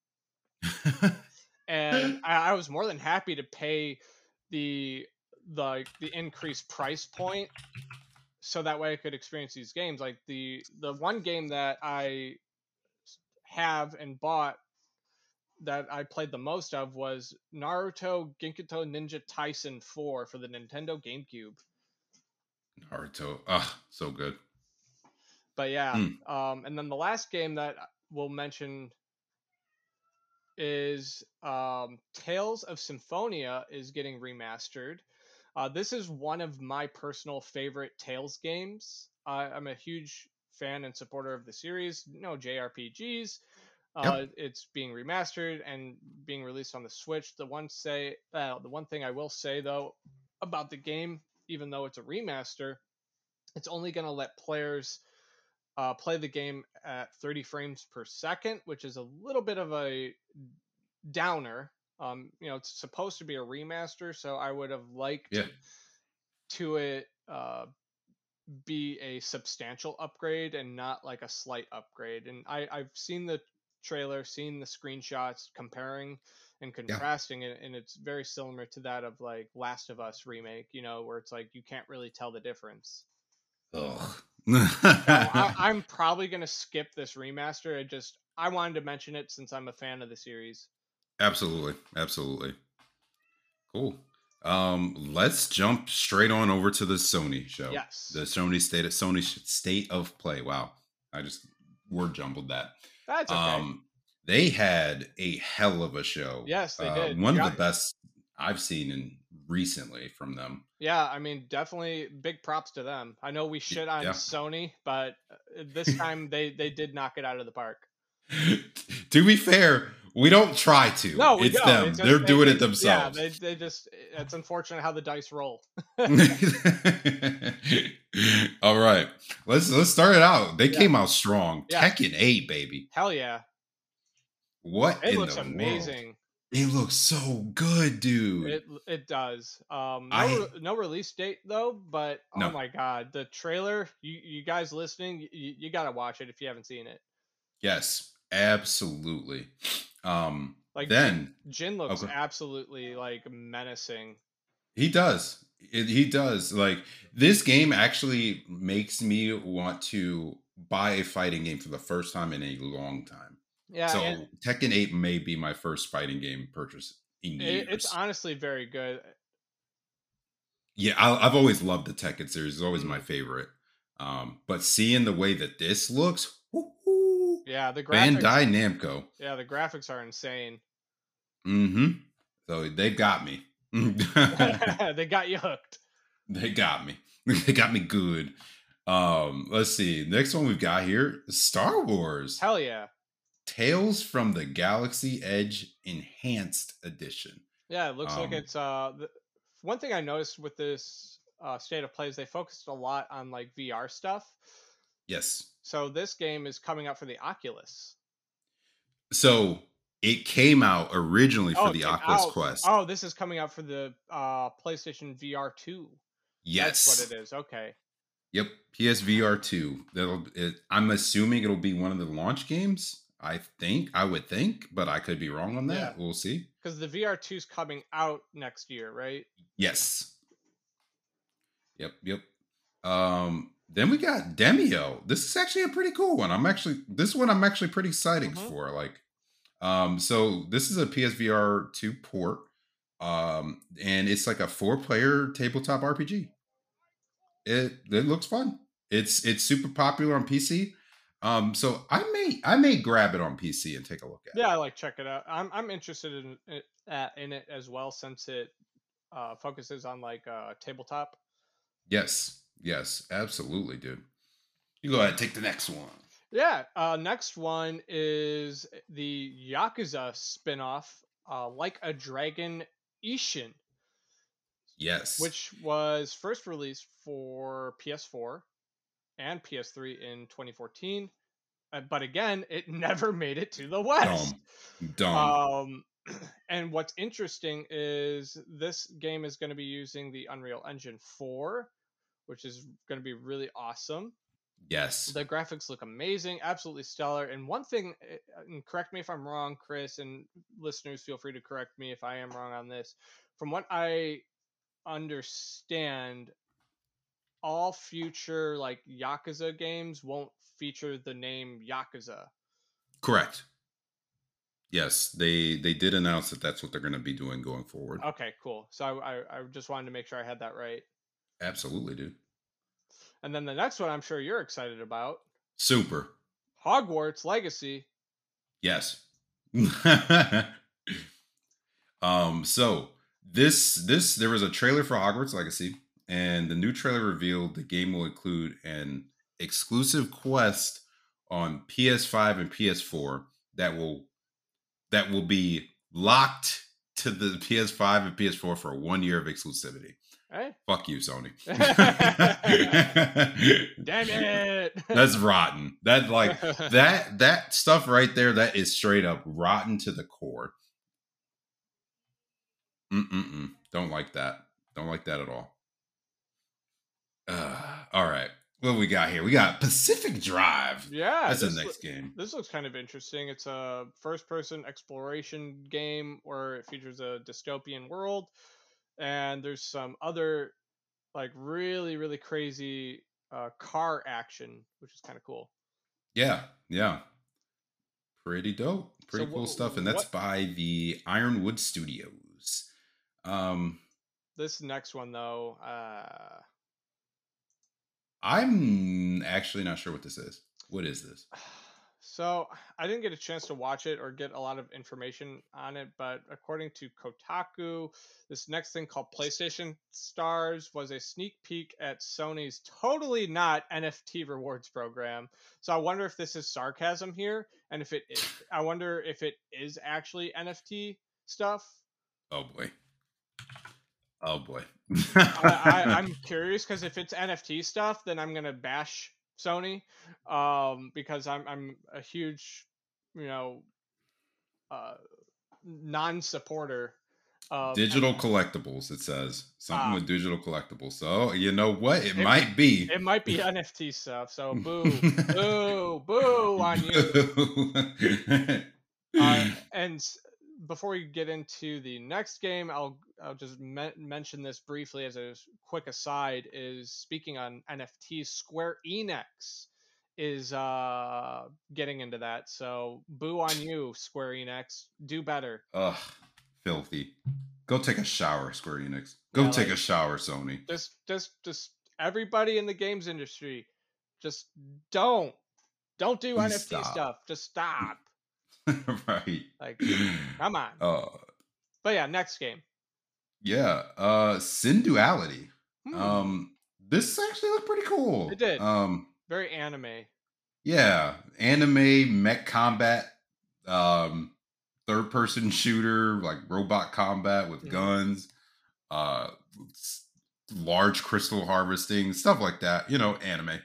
and I was more than happy to pay the the increased price point so that way I could experience these games. Like the one game that I have and bought that I played the most of was Naruto Genkito Ninja Tyson 4 for the Nintendo GameCube. Naruto. Ah, so good. But yeah, Mm. and then the last game that we'll mention is Tales of Symphonia is getting remastered. This is one of my personal favorite Tales games. I'm a huge fan and supporter of the series. JRPGs. Yep. It's being remastered and being released on the Switch. The one thing I will say though about the game, even though it's a remaster, it's only going to let players play the game at 30 frames per second, which is a little bit of a downer. It's supposed to be a remaster, so I would have liked Yeah. to it be a substantial upgrade and not like a slight upgrade. And I've seen the trailer, seen the screenshots, comparing and Yeah. contrasting it, and it's very similar to that of like Last of Us remake, where it's like you can't really tell the difference. Ugh. So I'm probably gonna skip this remaster. I wanted to mention it since I'm a fan of the series. Absolutely. Absolutely. Cool. Let's jump straight on over to the Sony show. The Yes, Sony State of Play. Wow. I just word jumbled that. that's okay. Um, they had a hell of a show. Yes, they did. One of the best I've seen in recently from them. Yeah, I mean, definitely big props to them. I know we shit on Yeah. Sony, but this time they did knock it out of the park. To be fair, we don't try to. No, we it's don't. them. They're doing it themselves. Yeah, they just. It's unfortunate how the dice roll. All right, let's start it out. They Yeah. came out strong. Yeah. Tekken 8, baby. Hell yeah! What It in looks the world? amazing. It looks so good, dude. It does. No release date though, but No. oh my god, the trailer. You guys listening, you gotta watch it if you haven't seen it. Yes, absolutely. Like Then Jin looks okay. absolutely like menacing. He does. He does. Like this game actually makes me want to buy a fighting game for the first time in a long time. Yeah, So and Tekken 8 may be my first fighting game purchase in it's years. honestly very good. Yeah, I've always loved the Tekken series. It's always my Mhm. favorite. But seeing the way that this looks, woo-hoo, Yeah, the graphics. Bandai Namco. Yeah, the graphics are insane. Mm-hmm. So they got me. They got you hooked. They got me. They got me good. Let's see. Next one we've got here, Star Wars. Hell yeah. Tales from the Galaxy Edge Enhanced Edition. Yeah, it looks like it's one thing I noticed with this state of play is they focused a lot on like VR stuff. Yes. So this game is coming out for the Oculus. So it came out originally for Oh, the it came Oculus out. Quest. Oh, this is coming out for the PlayStation VR 2. Yes. That's what it is. Okay. Yep. PSVR 2. I'm assuming it'll be one of the launch games. I would think, but I could be wrong on that. Yeah. We'll see. Because the VR 2 is coming out next year, right? Yes. Yep. Then we got Demio. This is actually a pretty cool one. I'm actually pretty excited for. Like, so this is a PSVR 2 port. And it's like a 4-player tabletop RPG. It looks fun. It's super popular on PC. So I may grab it on PC and take a look at it. Yeah, I like check it out. I'm interested in it as well since it focuses on like tabletop. Yes, absolutely, dude. You go ahead and take the next one. Yeah, next one is the Yakuza spinoff, Like a Dragon Ishin. Yes. which was first released for PS4 and PS3 in 2014. But again, it never made it to the West. Dumb. Dumb. Um, and what's interesting is this game is going to be using the Unreal Engine 4, which is going to be really awesome. Yes. The graphics look amazing, absolutely stellar. And one thing, and correct me if I'm wrong, Chris, and listeners, feel free to correct me if I am wrong on this. From what I understand, all future like Yakuza games won't feature the name Yakuza. Correct. Yes, they did announce that that's what they're going to be doing going forward. Okay, cool. So I just wanted to make sure I had that right. Absolutely, dude. And then the next one I'm sure you're excited about. Super. Hogwarts Legacy. Yes. So this there was a trailer for Hogwarts Legacy, and the new trailer revealed the game will include an exclusive quest on PS5 and PS4 that will be locked to the PS5 and PS4 for 1 year of exclusivity. Hey. Fuck you, Sony. Damn it. That's rotten. That like that stuff right there, that is straight up rotten to the core. Don't like that. Don't like that at all. All right. What do we got here? We got Pacific Drive. Yeah. That's the next game. This looks kind of interesting. It's a first-person exploration game where it features a dystopian world. And there's some other like really, really crazy car action, which is kind of cool. Yeah. Pretty dope. Pretty cool stuff. And that's by the Ironwood Studios. This next one though, I'm actually not sure what this is. What is this? So I didn't get a chance to watch it or get a lot of information on it, but according to Kotaku, this next thing called PlayStation Stars was a sneak peek at Sony's totally not NFT rewards program. So I wonder if this is sarcasm here, and if it is, I wonder if it is actually NFT stuff. Oh boy. I'm curious because if it's NFT stuff, then I'm gonna bash Sony, because I'm a huge, non-supporter of digital collectibles. It says something with digital collectibles. So you know what? It might be NFT stuff. So boo, boo on you. And before we get into the next game, I'll just mention this briefly as a quick aside. Is speaking on NFTs, Square Enix is getting into that. So boo on you, Square Enix. Do better. Ugh, filthy. Go take a shower, Square Enix. Go take a shower, Sony. Just everybody in the games industry, just don't do Please NFT stop. Stuff. Just stop. Right. Like, come on. But yeah, next game. Yeah. Synduality. This actually looked pretty cool. It did. Very anime. Yeah. Anime mech combat. Third person shooter, like robot combat with guns. Large crystal harvesting, stuff like that. Anime.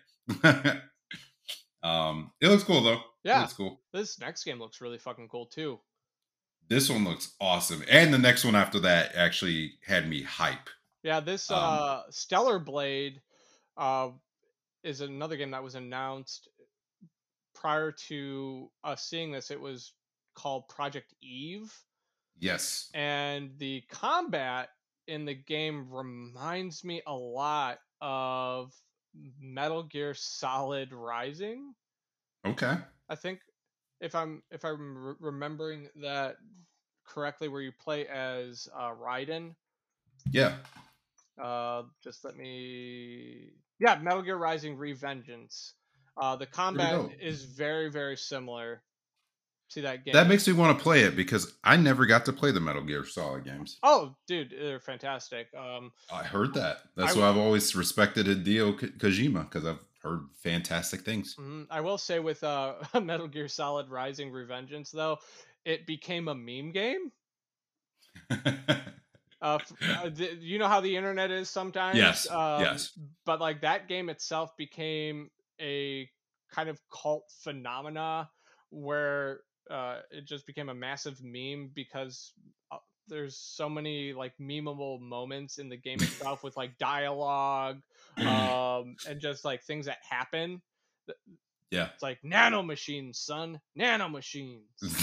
It looks cool though. Yeah, it looks cool. This next game looks really fucking cool too. This one looks awesome, and the next one after that actually had me hype. Yeah, this Stellar Blade is another game that was announced prior to us seeing this. It was called Project Eve. Yes, and the combat in the game reminds me a lot of Metal Gear Solid Rising. Okay. I think if I'm remembering that correctly, where you play as Raiden. Yeah. Just let me. Yeah, Metal Gear Rising: Revengeance. The combat is very, very similar to that game. That makes me want to play it because I never got to play the Metal Gear Solid games. Oh, dude, they're fantastic. I heard that. That's why I've always respected Hideo Kojima, because I've heard fantastic things. I will say with Metal Gear Solid Rising: Revengeance, though, it became a meme game. You know how the internet is sometimes, Yes, yes. but like that game itself became a kind of cult phenomena where it just became a massive meme because there's so many like memeable moments in the game itself with like dialogue, and just like things that happen. Yeah. It's like nanomachines, son, nanomachines.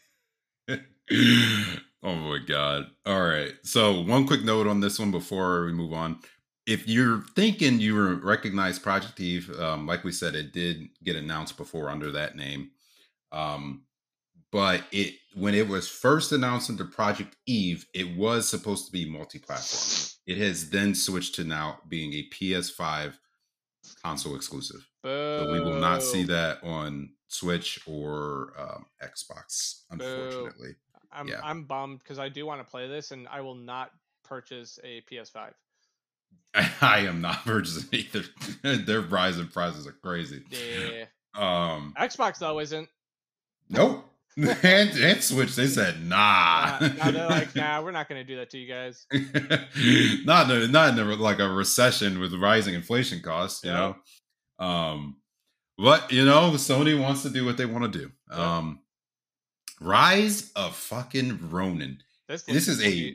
Oh my god. All right. So one quick note on this one before we move on. If you're thinking you recognize Project Eve, like we said, it did get announced before under that name. Um, but it when it was first announced under Project Eve, it was supposed to be multi-platform. It has then switched to now being a PS5 console exclusive. So we will not see Boo. that on Switch or Xbox, Boo. unfortunately. I'm Yeah, I'm bummed because I do want to play this and I will not purchase a PS5. I am not purchasing either. Their rise in prices are crazy. Yeah. Um, Xbox though isn't. nope. And Switch, they said nah. Now they're like, nah, we're not gonna do that to you guys. Not in like a recession with rising inflation costs, you Yep. know. But you know, Sony wants to do what they want to do. Yep. Rise of fucking Ronin. This This looks is a sweet.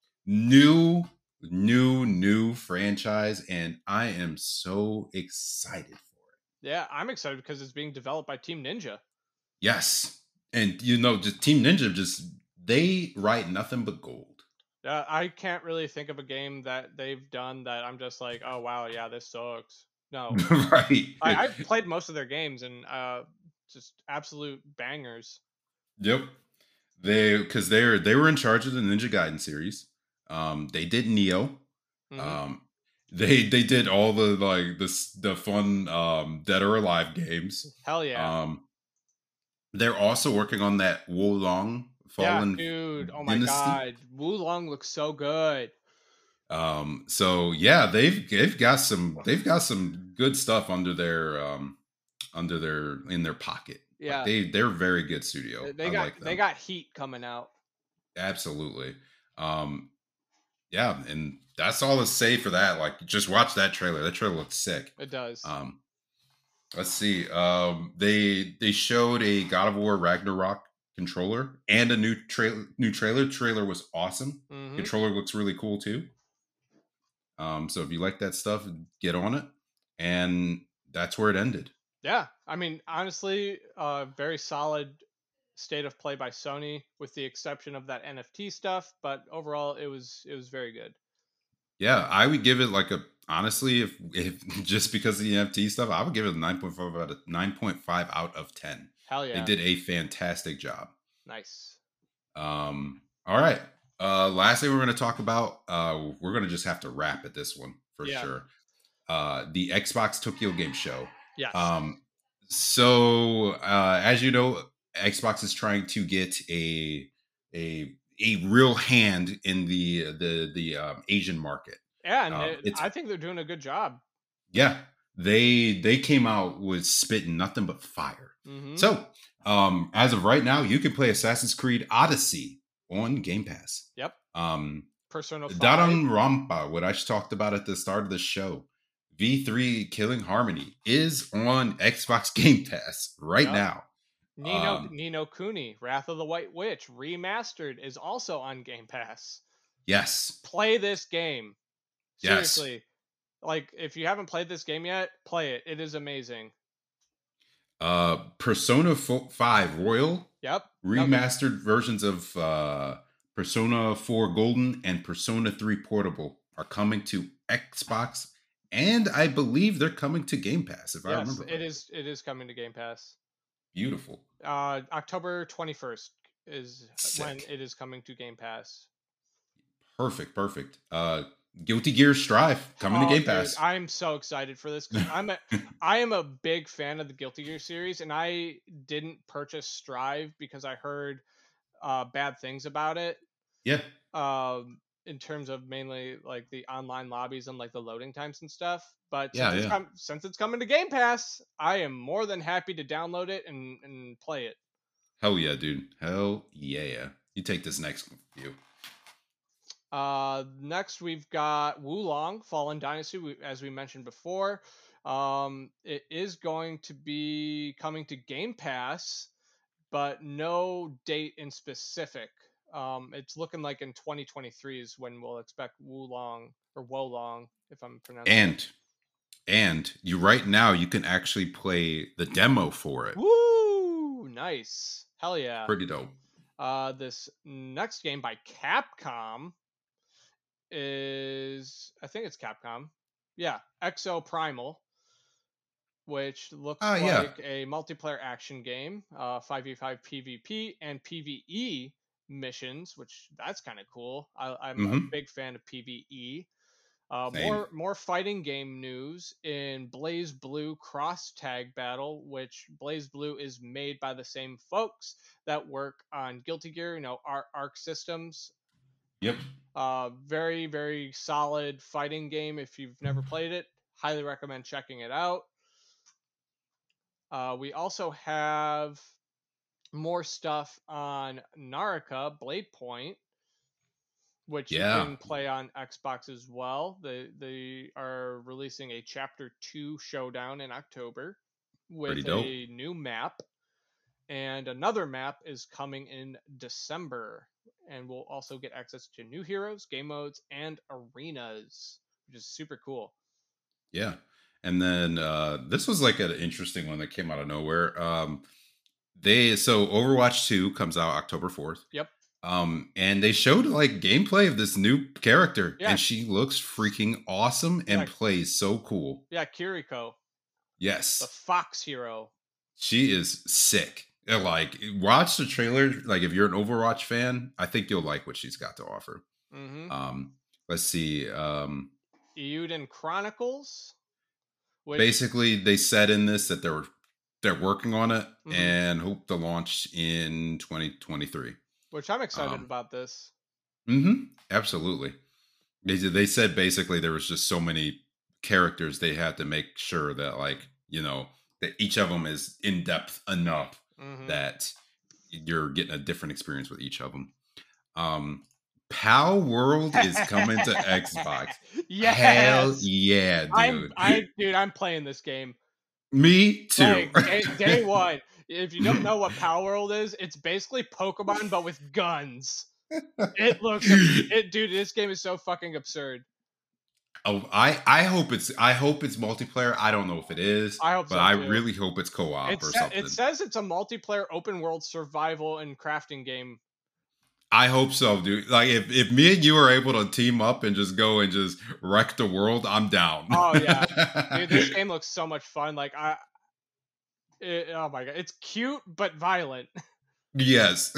new franchise, and I am so excited for it. Yeah, I'm excited because it's being developed by Team Ninja. Yes, and you know, just Team Ninja, just they write nothing but gold. I can't really think of a game that they've done that I'm just like, oh wow, yeah, this sucks. No, Right. I've played most of their games and just absolute bangers. Yep. They were in charge of the Ninja Gaiden series. They did Neo. Hmm. Um, they did all the like the fun Dead or Alive games. Hell yeah. They're also working on that Wolong Yeah, Fallen dude. Oh my Dynasty. god. Wulong looks so good. So yeah, they've got some good stuff under their in their pocket. Like Yeah. they're a very good studio. They I got like they them. got heat coming out. Absolutely. Um, yeah, and that's all to say for that. Like, just watch that trailer. That trailer looks sick. It does. Um, let's see. They showed a God of War Ragnarok controller and a new trailer. Trailer was awesome. Hmm. Controller looks really cool too. So if you like that stuff, get on it. And that's where it ended. Yeah. I mean, honestly, very solid state of play by Sony, with the exception of that NFT stuff. But overall, it was very good. Yeah, I would give it like a honestly, if just because of the NFT stuff, I would give it a 9.5 out of 10. Hell They yeah. did a fantastic job. Nice. All right. Last thing we're going to talk about, we're going to just have to wrap at this one for Yeah. sure. The Xbox Tokyo Game Show. Yes. So as you know, Xbox is trying to get a real hand in the Asian market. Yeah, and It's I think they're doing a good job. yeah, they came out with spitting nothing but fire. Hmm. So as of right now, you can play Assassin's Creed Odyssey on Game Pass. Yep. Persona 5. Danganronpa, what I talked about at the start of the show, V3 Killing Harmony is on Xbox Game Pass right Yep. now. Nino Kuni, Wrath of the White Witch Remastered is also on Game Pass. Yes. Play this game. Yes. Seriously. Like, if you haven't played this game yet, play it. It is amazing. Persona 5 Royal. Yep. Remastered versions of Persona 4 Golden and Persona 3 Portable are coming to Xbox, and I believe they're coming to Game Pass, if I remember Yes, correctly. it is coming to Game Pass. Beautiful. October 21st is when Sick. it is coming to Game Pass. Perfect. Guilty Gear Strive coming to Game Dude, Pass. I'm so excited for this because I am a big fan of the Guilty Gear series, and I didn't purchase Strive because I heard bad things about it. Yeah. In terms of mainly like the online lobbies and like the loading times and stuff. But Yeah. Since it's coming to Game Pass, I am more than happy to download it and play it. Hell yeah, dude. Hell yeah. You take this next view. Next we've got Wulong Fallen Dynasty, as we mentioned before. It is going to be coming to Game Pass, but no date in specific. It's looking like in 2023 is when we'll expect Wulong or Wolong, if I'm pronouncing it. And you right now you can actually play the demo for it. Woo! Nice. Hell yeah. Pretty dope. This next game by Capcom is, I think it's Capcom. Yeah, Exo Primal, which looks Oh yeah. like a multiplayer action game, 5v5 PvP and PvE missions, which that's kind of cool. I'm a Mm-hmm. big fan of PvE. Same. More fighting game news in Blaze Blue Cross Tag Battle, which Blaze Blue is made by the same folks that work on Guilty Gear, Arc Systems. Yep. Very, very solid fighting game. If you've never played it, highly recommend checking it out. We also have more stuff on Naraka Blade Point, which you Yeah. can play on Xbox as well. They are releasing a Chapter 2 showdown in October Pretty with dope. a new map, and another map is coming in December. And we'll also get access to new heroes, game modes, and arenas, which is super cool. Yeah. And then this was like an interesting one that came out of nowhere. So Overwatch 2 comes out October 4th. Yep. And they showed like gameplay of this new character, Yeah. and she looks freaking awesome and Yeah. plays so cool. Yeah, Kiriko, the Yes. Fox hero. She is sick. Like, watch the trailer. Like, if you're an Overwatch fan, I think you'll like what she's got to offer. Mm-hmm. Let's see. Euden Chronicles. Basically, they said in this that they're working on it Mhm. and hope to launch in 2023. Which I'm excited about this. Absolutely. They said basically there was just so many characters they had to make sure that, like, that each of them is in depth enough that you're getting a different experience with each of them. Pal World is coming to Xbox. Yes. Hell yeah, dude. I'm playing this game. Me too. Like, day one. If you don't know what Pal World is, it's basically Pokemon but with guns. It looks dude, this game is so fucking absurd. Oh, I hope it's multiplayer. I don't know if it is. I hope but so, I too. really hope it's co-op or something. It says it's a multiplayer open world survival and crafting game. I hope so, dude. Like, if me and you are able to team up and just go and just wreck the world, I'm down. Oh yeah, dude, this game looks so much fun. Like oh my god, it's cute but violent. Yes.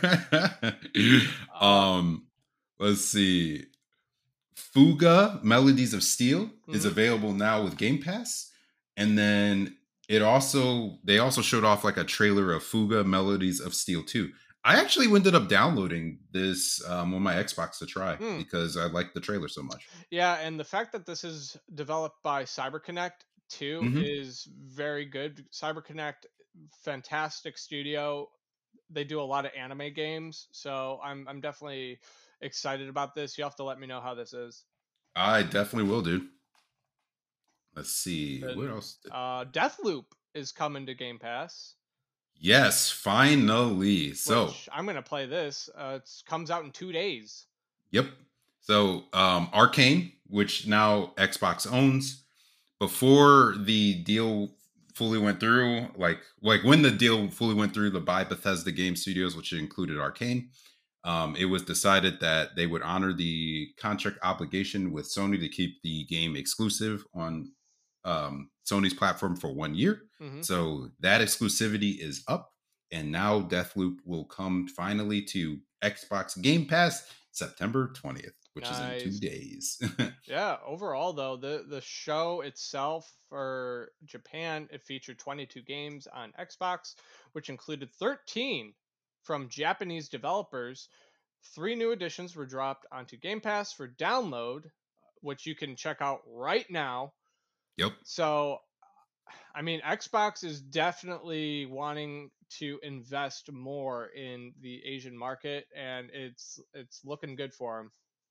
Let's see. Fuga Melodies of Steel is available now with Game Pass, and then they also showed off like a trailer of Fuga Melodies of Steel 2. I actually ended up downloading this on my Xbox to try because I liked the trailer so much. Yeah, and the fact that this is developed by CyberConnect too is very good. CyberConnect, fantastic studio. They do a lot of anime games, so I'm definitely excited about this. You have to let me know how this is. I definitely will, dude. Let's see. And, what else? Deathloop is coming to Game Pass. Yes, finally. So I'm gonna play this. It comes out in 2 days. Yep. So Arcane, which now Xbox owns, before the deal fully went through, like when the deal fully went through to buy Bethesda Game Studios, which included Arcane, it was decided that they would honor the contract obligation with Sony to keep the game exclusive on Sony's platform for 1 year. So that exclusivity is up, and now Deathloop will come finally to Xbox Game Pass September 20th, which is in 2 days. Yeah, overall though, the show itself for Japan, it featured 22 games on Xbox, which included 13 from Japanese developers. 3 new additions were dropped onto Game Pass for download, which you can check out right now. Yep. So, I mean, Xbox is definitely wanting to invest more in the Asian market, and it's looking good for them.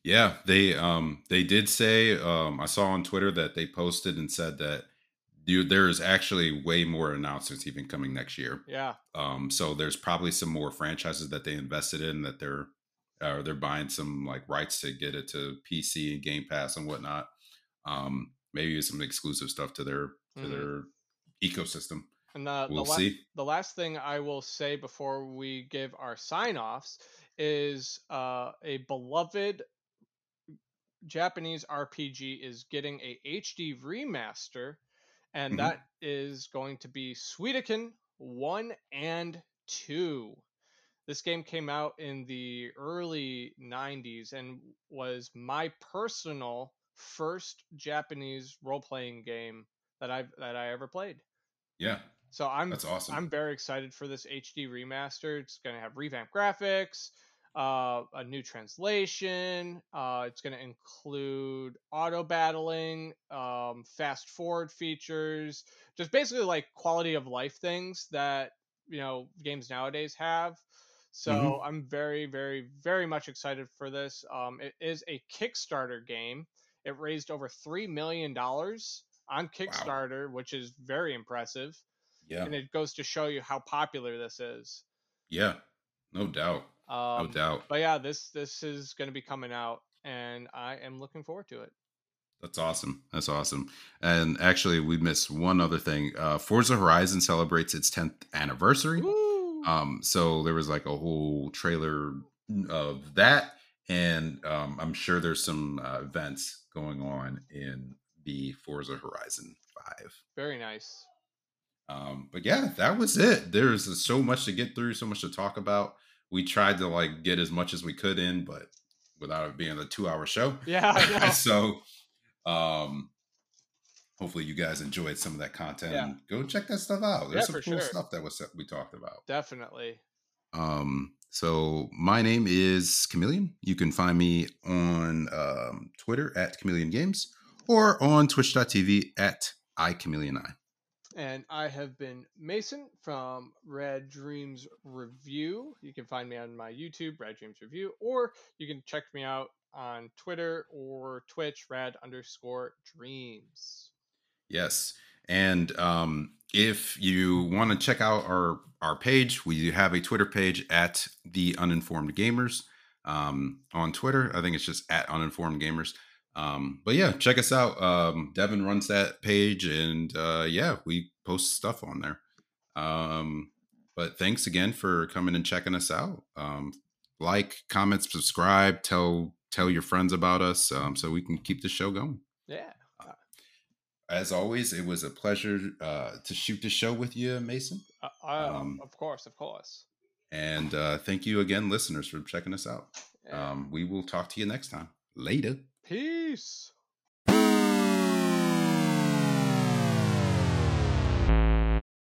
Yeah, they did say, I saw on Twitter that they posted and said that there's actually way more announcements even coming next year. Yeah. So there's probably some more franchises that they invested in that they're buying some like rights to get it to PC and Game Pass and whatnot. Maybe some exclusive stuff to Hmm. their ecosystem. And We'll see. the last thing I will say before we give our sign offs is a beloved Japanese RPG is getting a HD remaster, and Hmm. that is going to be Suikoden 1 and 2. This game came out in the early 90s and was my personal first Japanese role-playing game that I ever played. Yeah, So that's awesome. I'm very excited for this HD remaster. It's going to have revamped graphics, a new translation. It's going to include auto battling, fast forward features, just basically like quality of life things that games nowadays have. So Hmm. I'm very, very, very much excited for this. It is a Kickstarter game. It raised over $3 million on Wow. Kickstarter, which is very impressive, Yeah. and it goes to show you how popular this is. Yeah. No doubt. No Um, doubt. but yeah, this is going to be coming out, and I am looking forward to it. That's awesome. That's awesome. And actually, we missed one other thing. Forza Horizon celebrates its 10th anniversary. Woo! So there was like a whole trailer of that, and I'm sure there's some events going on in the Forza Horizon 5. Very nice. But yeah, that was it. There's so much to get through, so much to talk about. We tried to like get as much as we could in, but without it being a 2-hour show. Yeah, I know. So um hopefully you guys enjoyed some of that content Yeah, and go check that stuff out. yeah, There's some for cool sure. stuff that was we talked about. Definitely. So my name is Chameleon. You can find me on Twitter at Chameleon Games or on twitch.tv at iChameleonI. And I have been Mason from Rad Dreams Review. You can find me on my YouTube, Rad Dreams Review, or you can check me out on Twitter or Twitch, rad_dreams. Yes. And if you want to check out our page, we have a Twitter page at The Uninformed Gamers. On Twitter, I think it's just at Uninformed Gamers. But yeah, check us out. Devin runs that page, and yeah, we post stuff on there. But thanks again for coming and checking us out. Like, comment, subscribe, tell your friends about us, so we can keep the show going. Yeah. As always, it was a pleasure to shoot the show with you, Mason. Of course, of course. And thank you again, listeners, for checking us out. Yeah. We will talk to you next time. Later. Peace.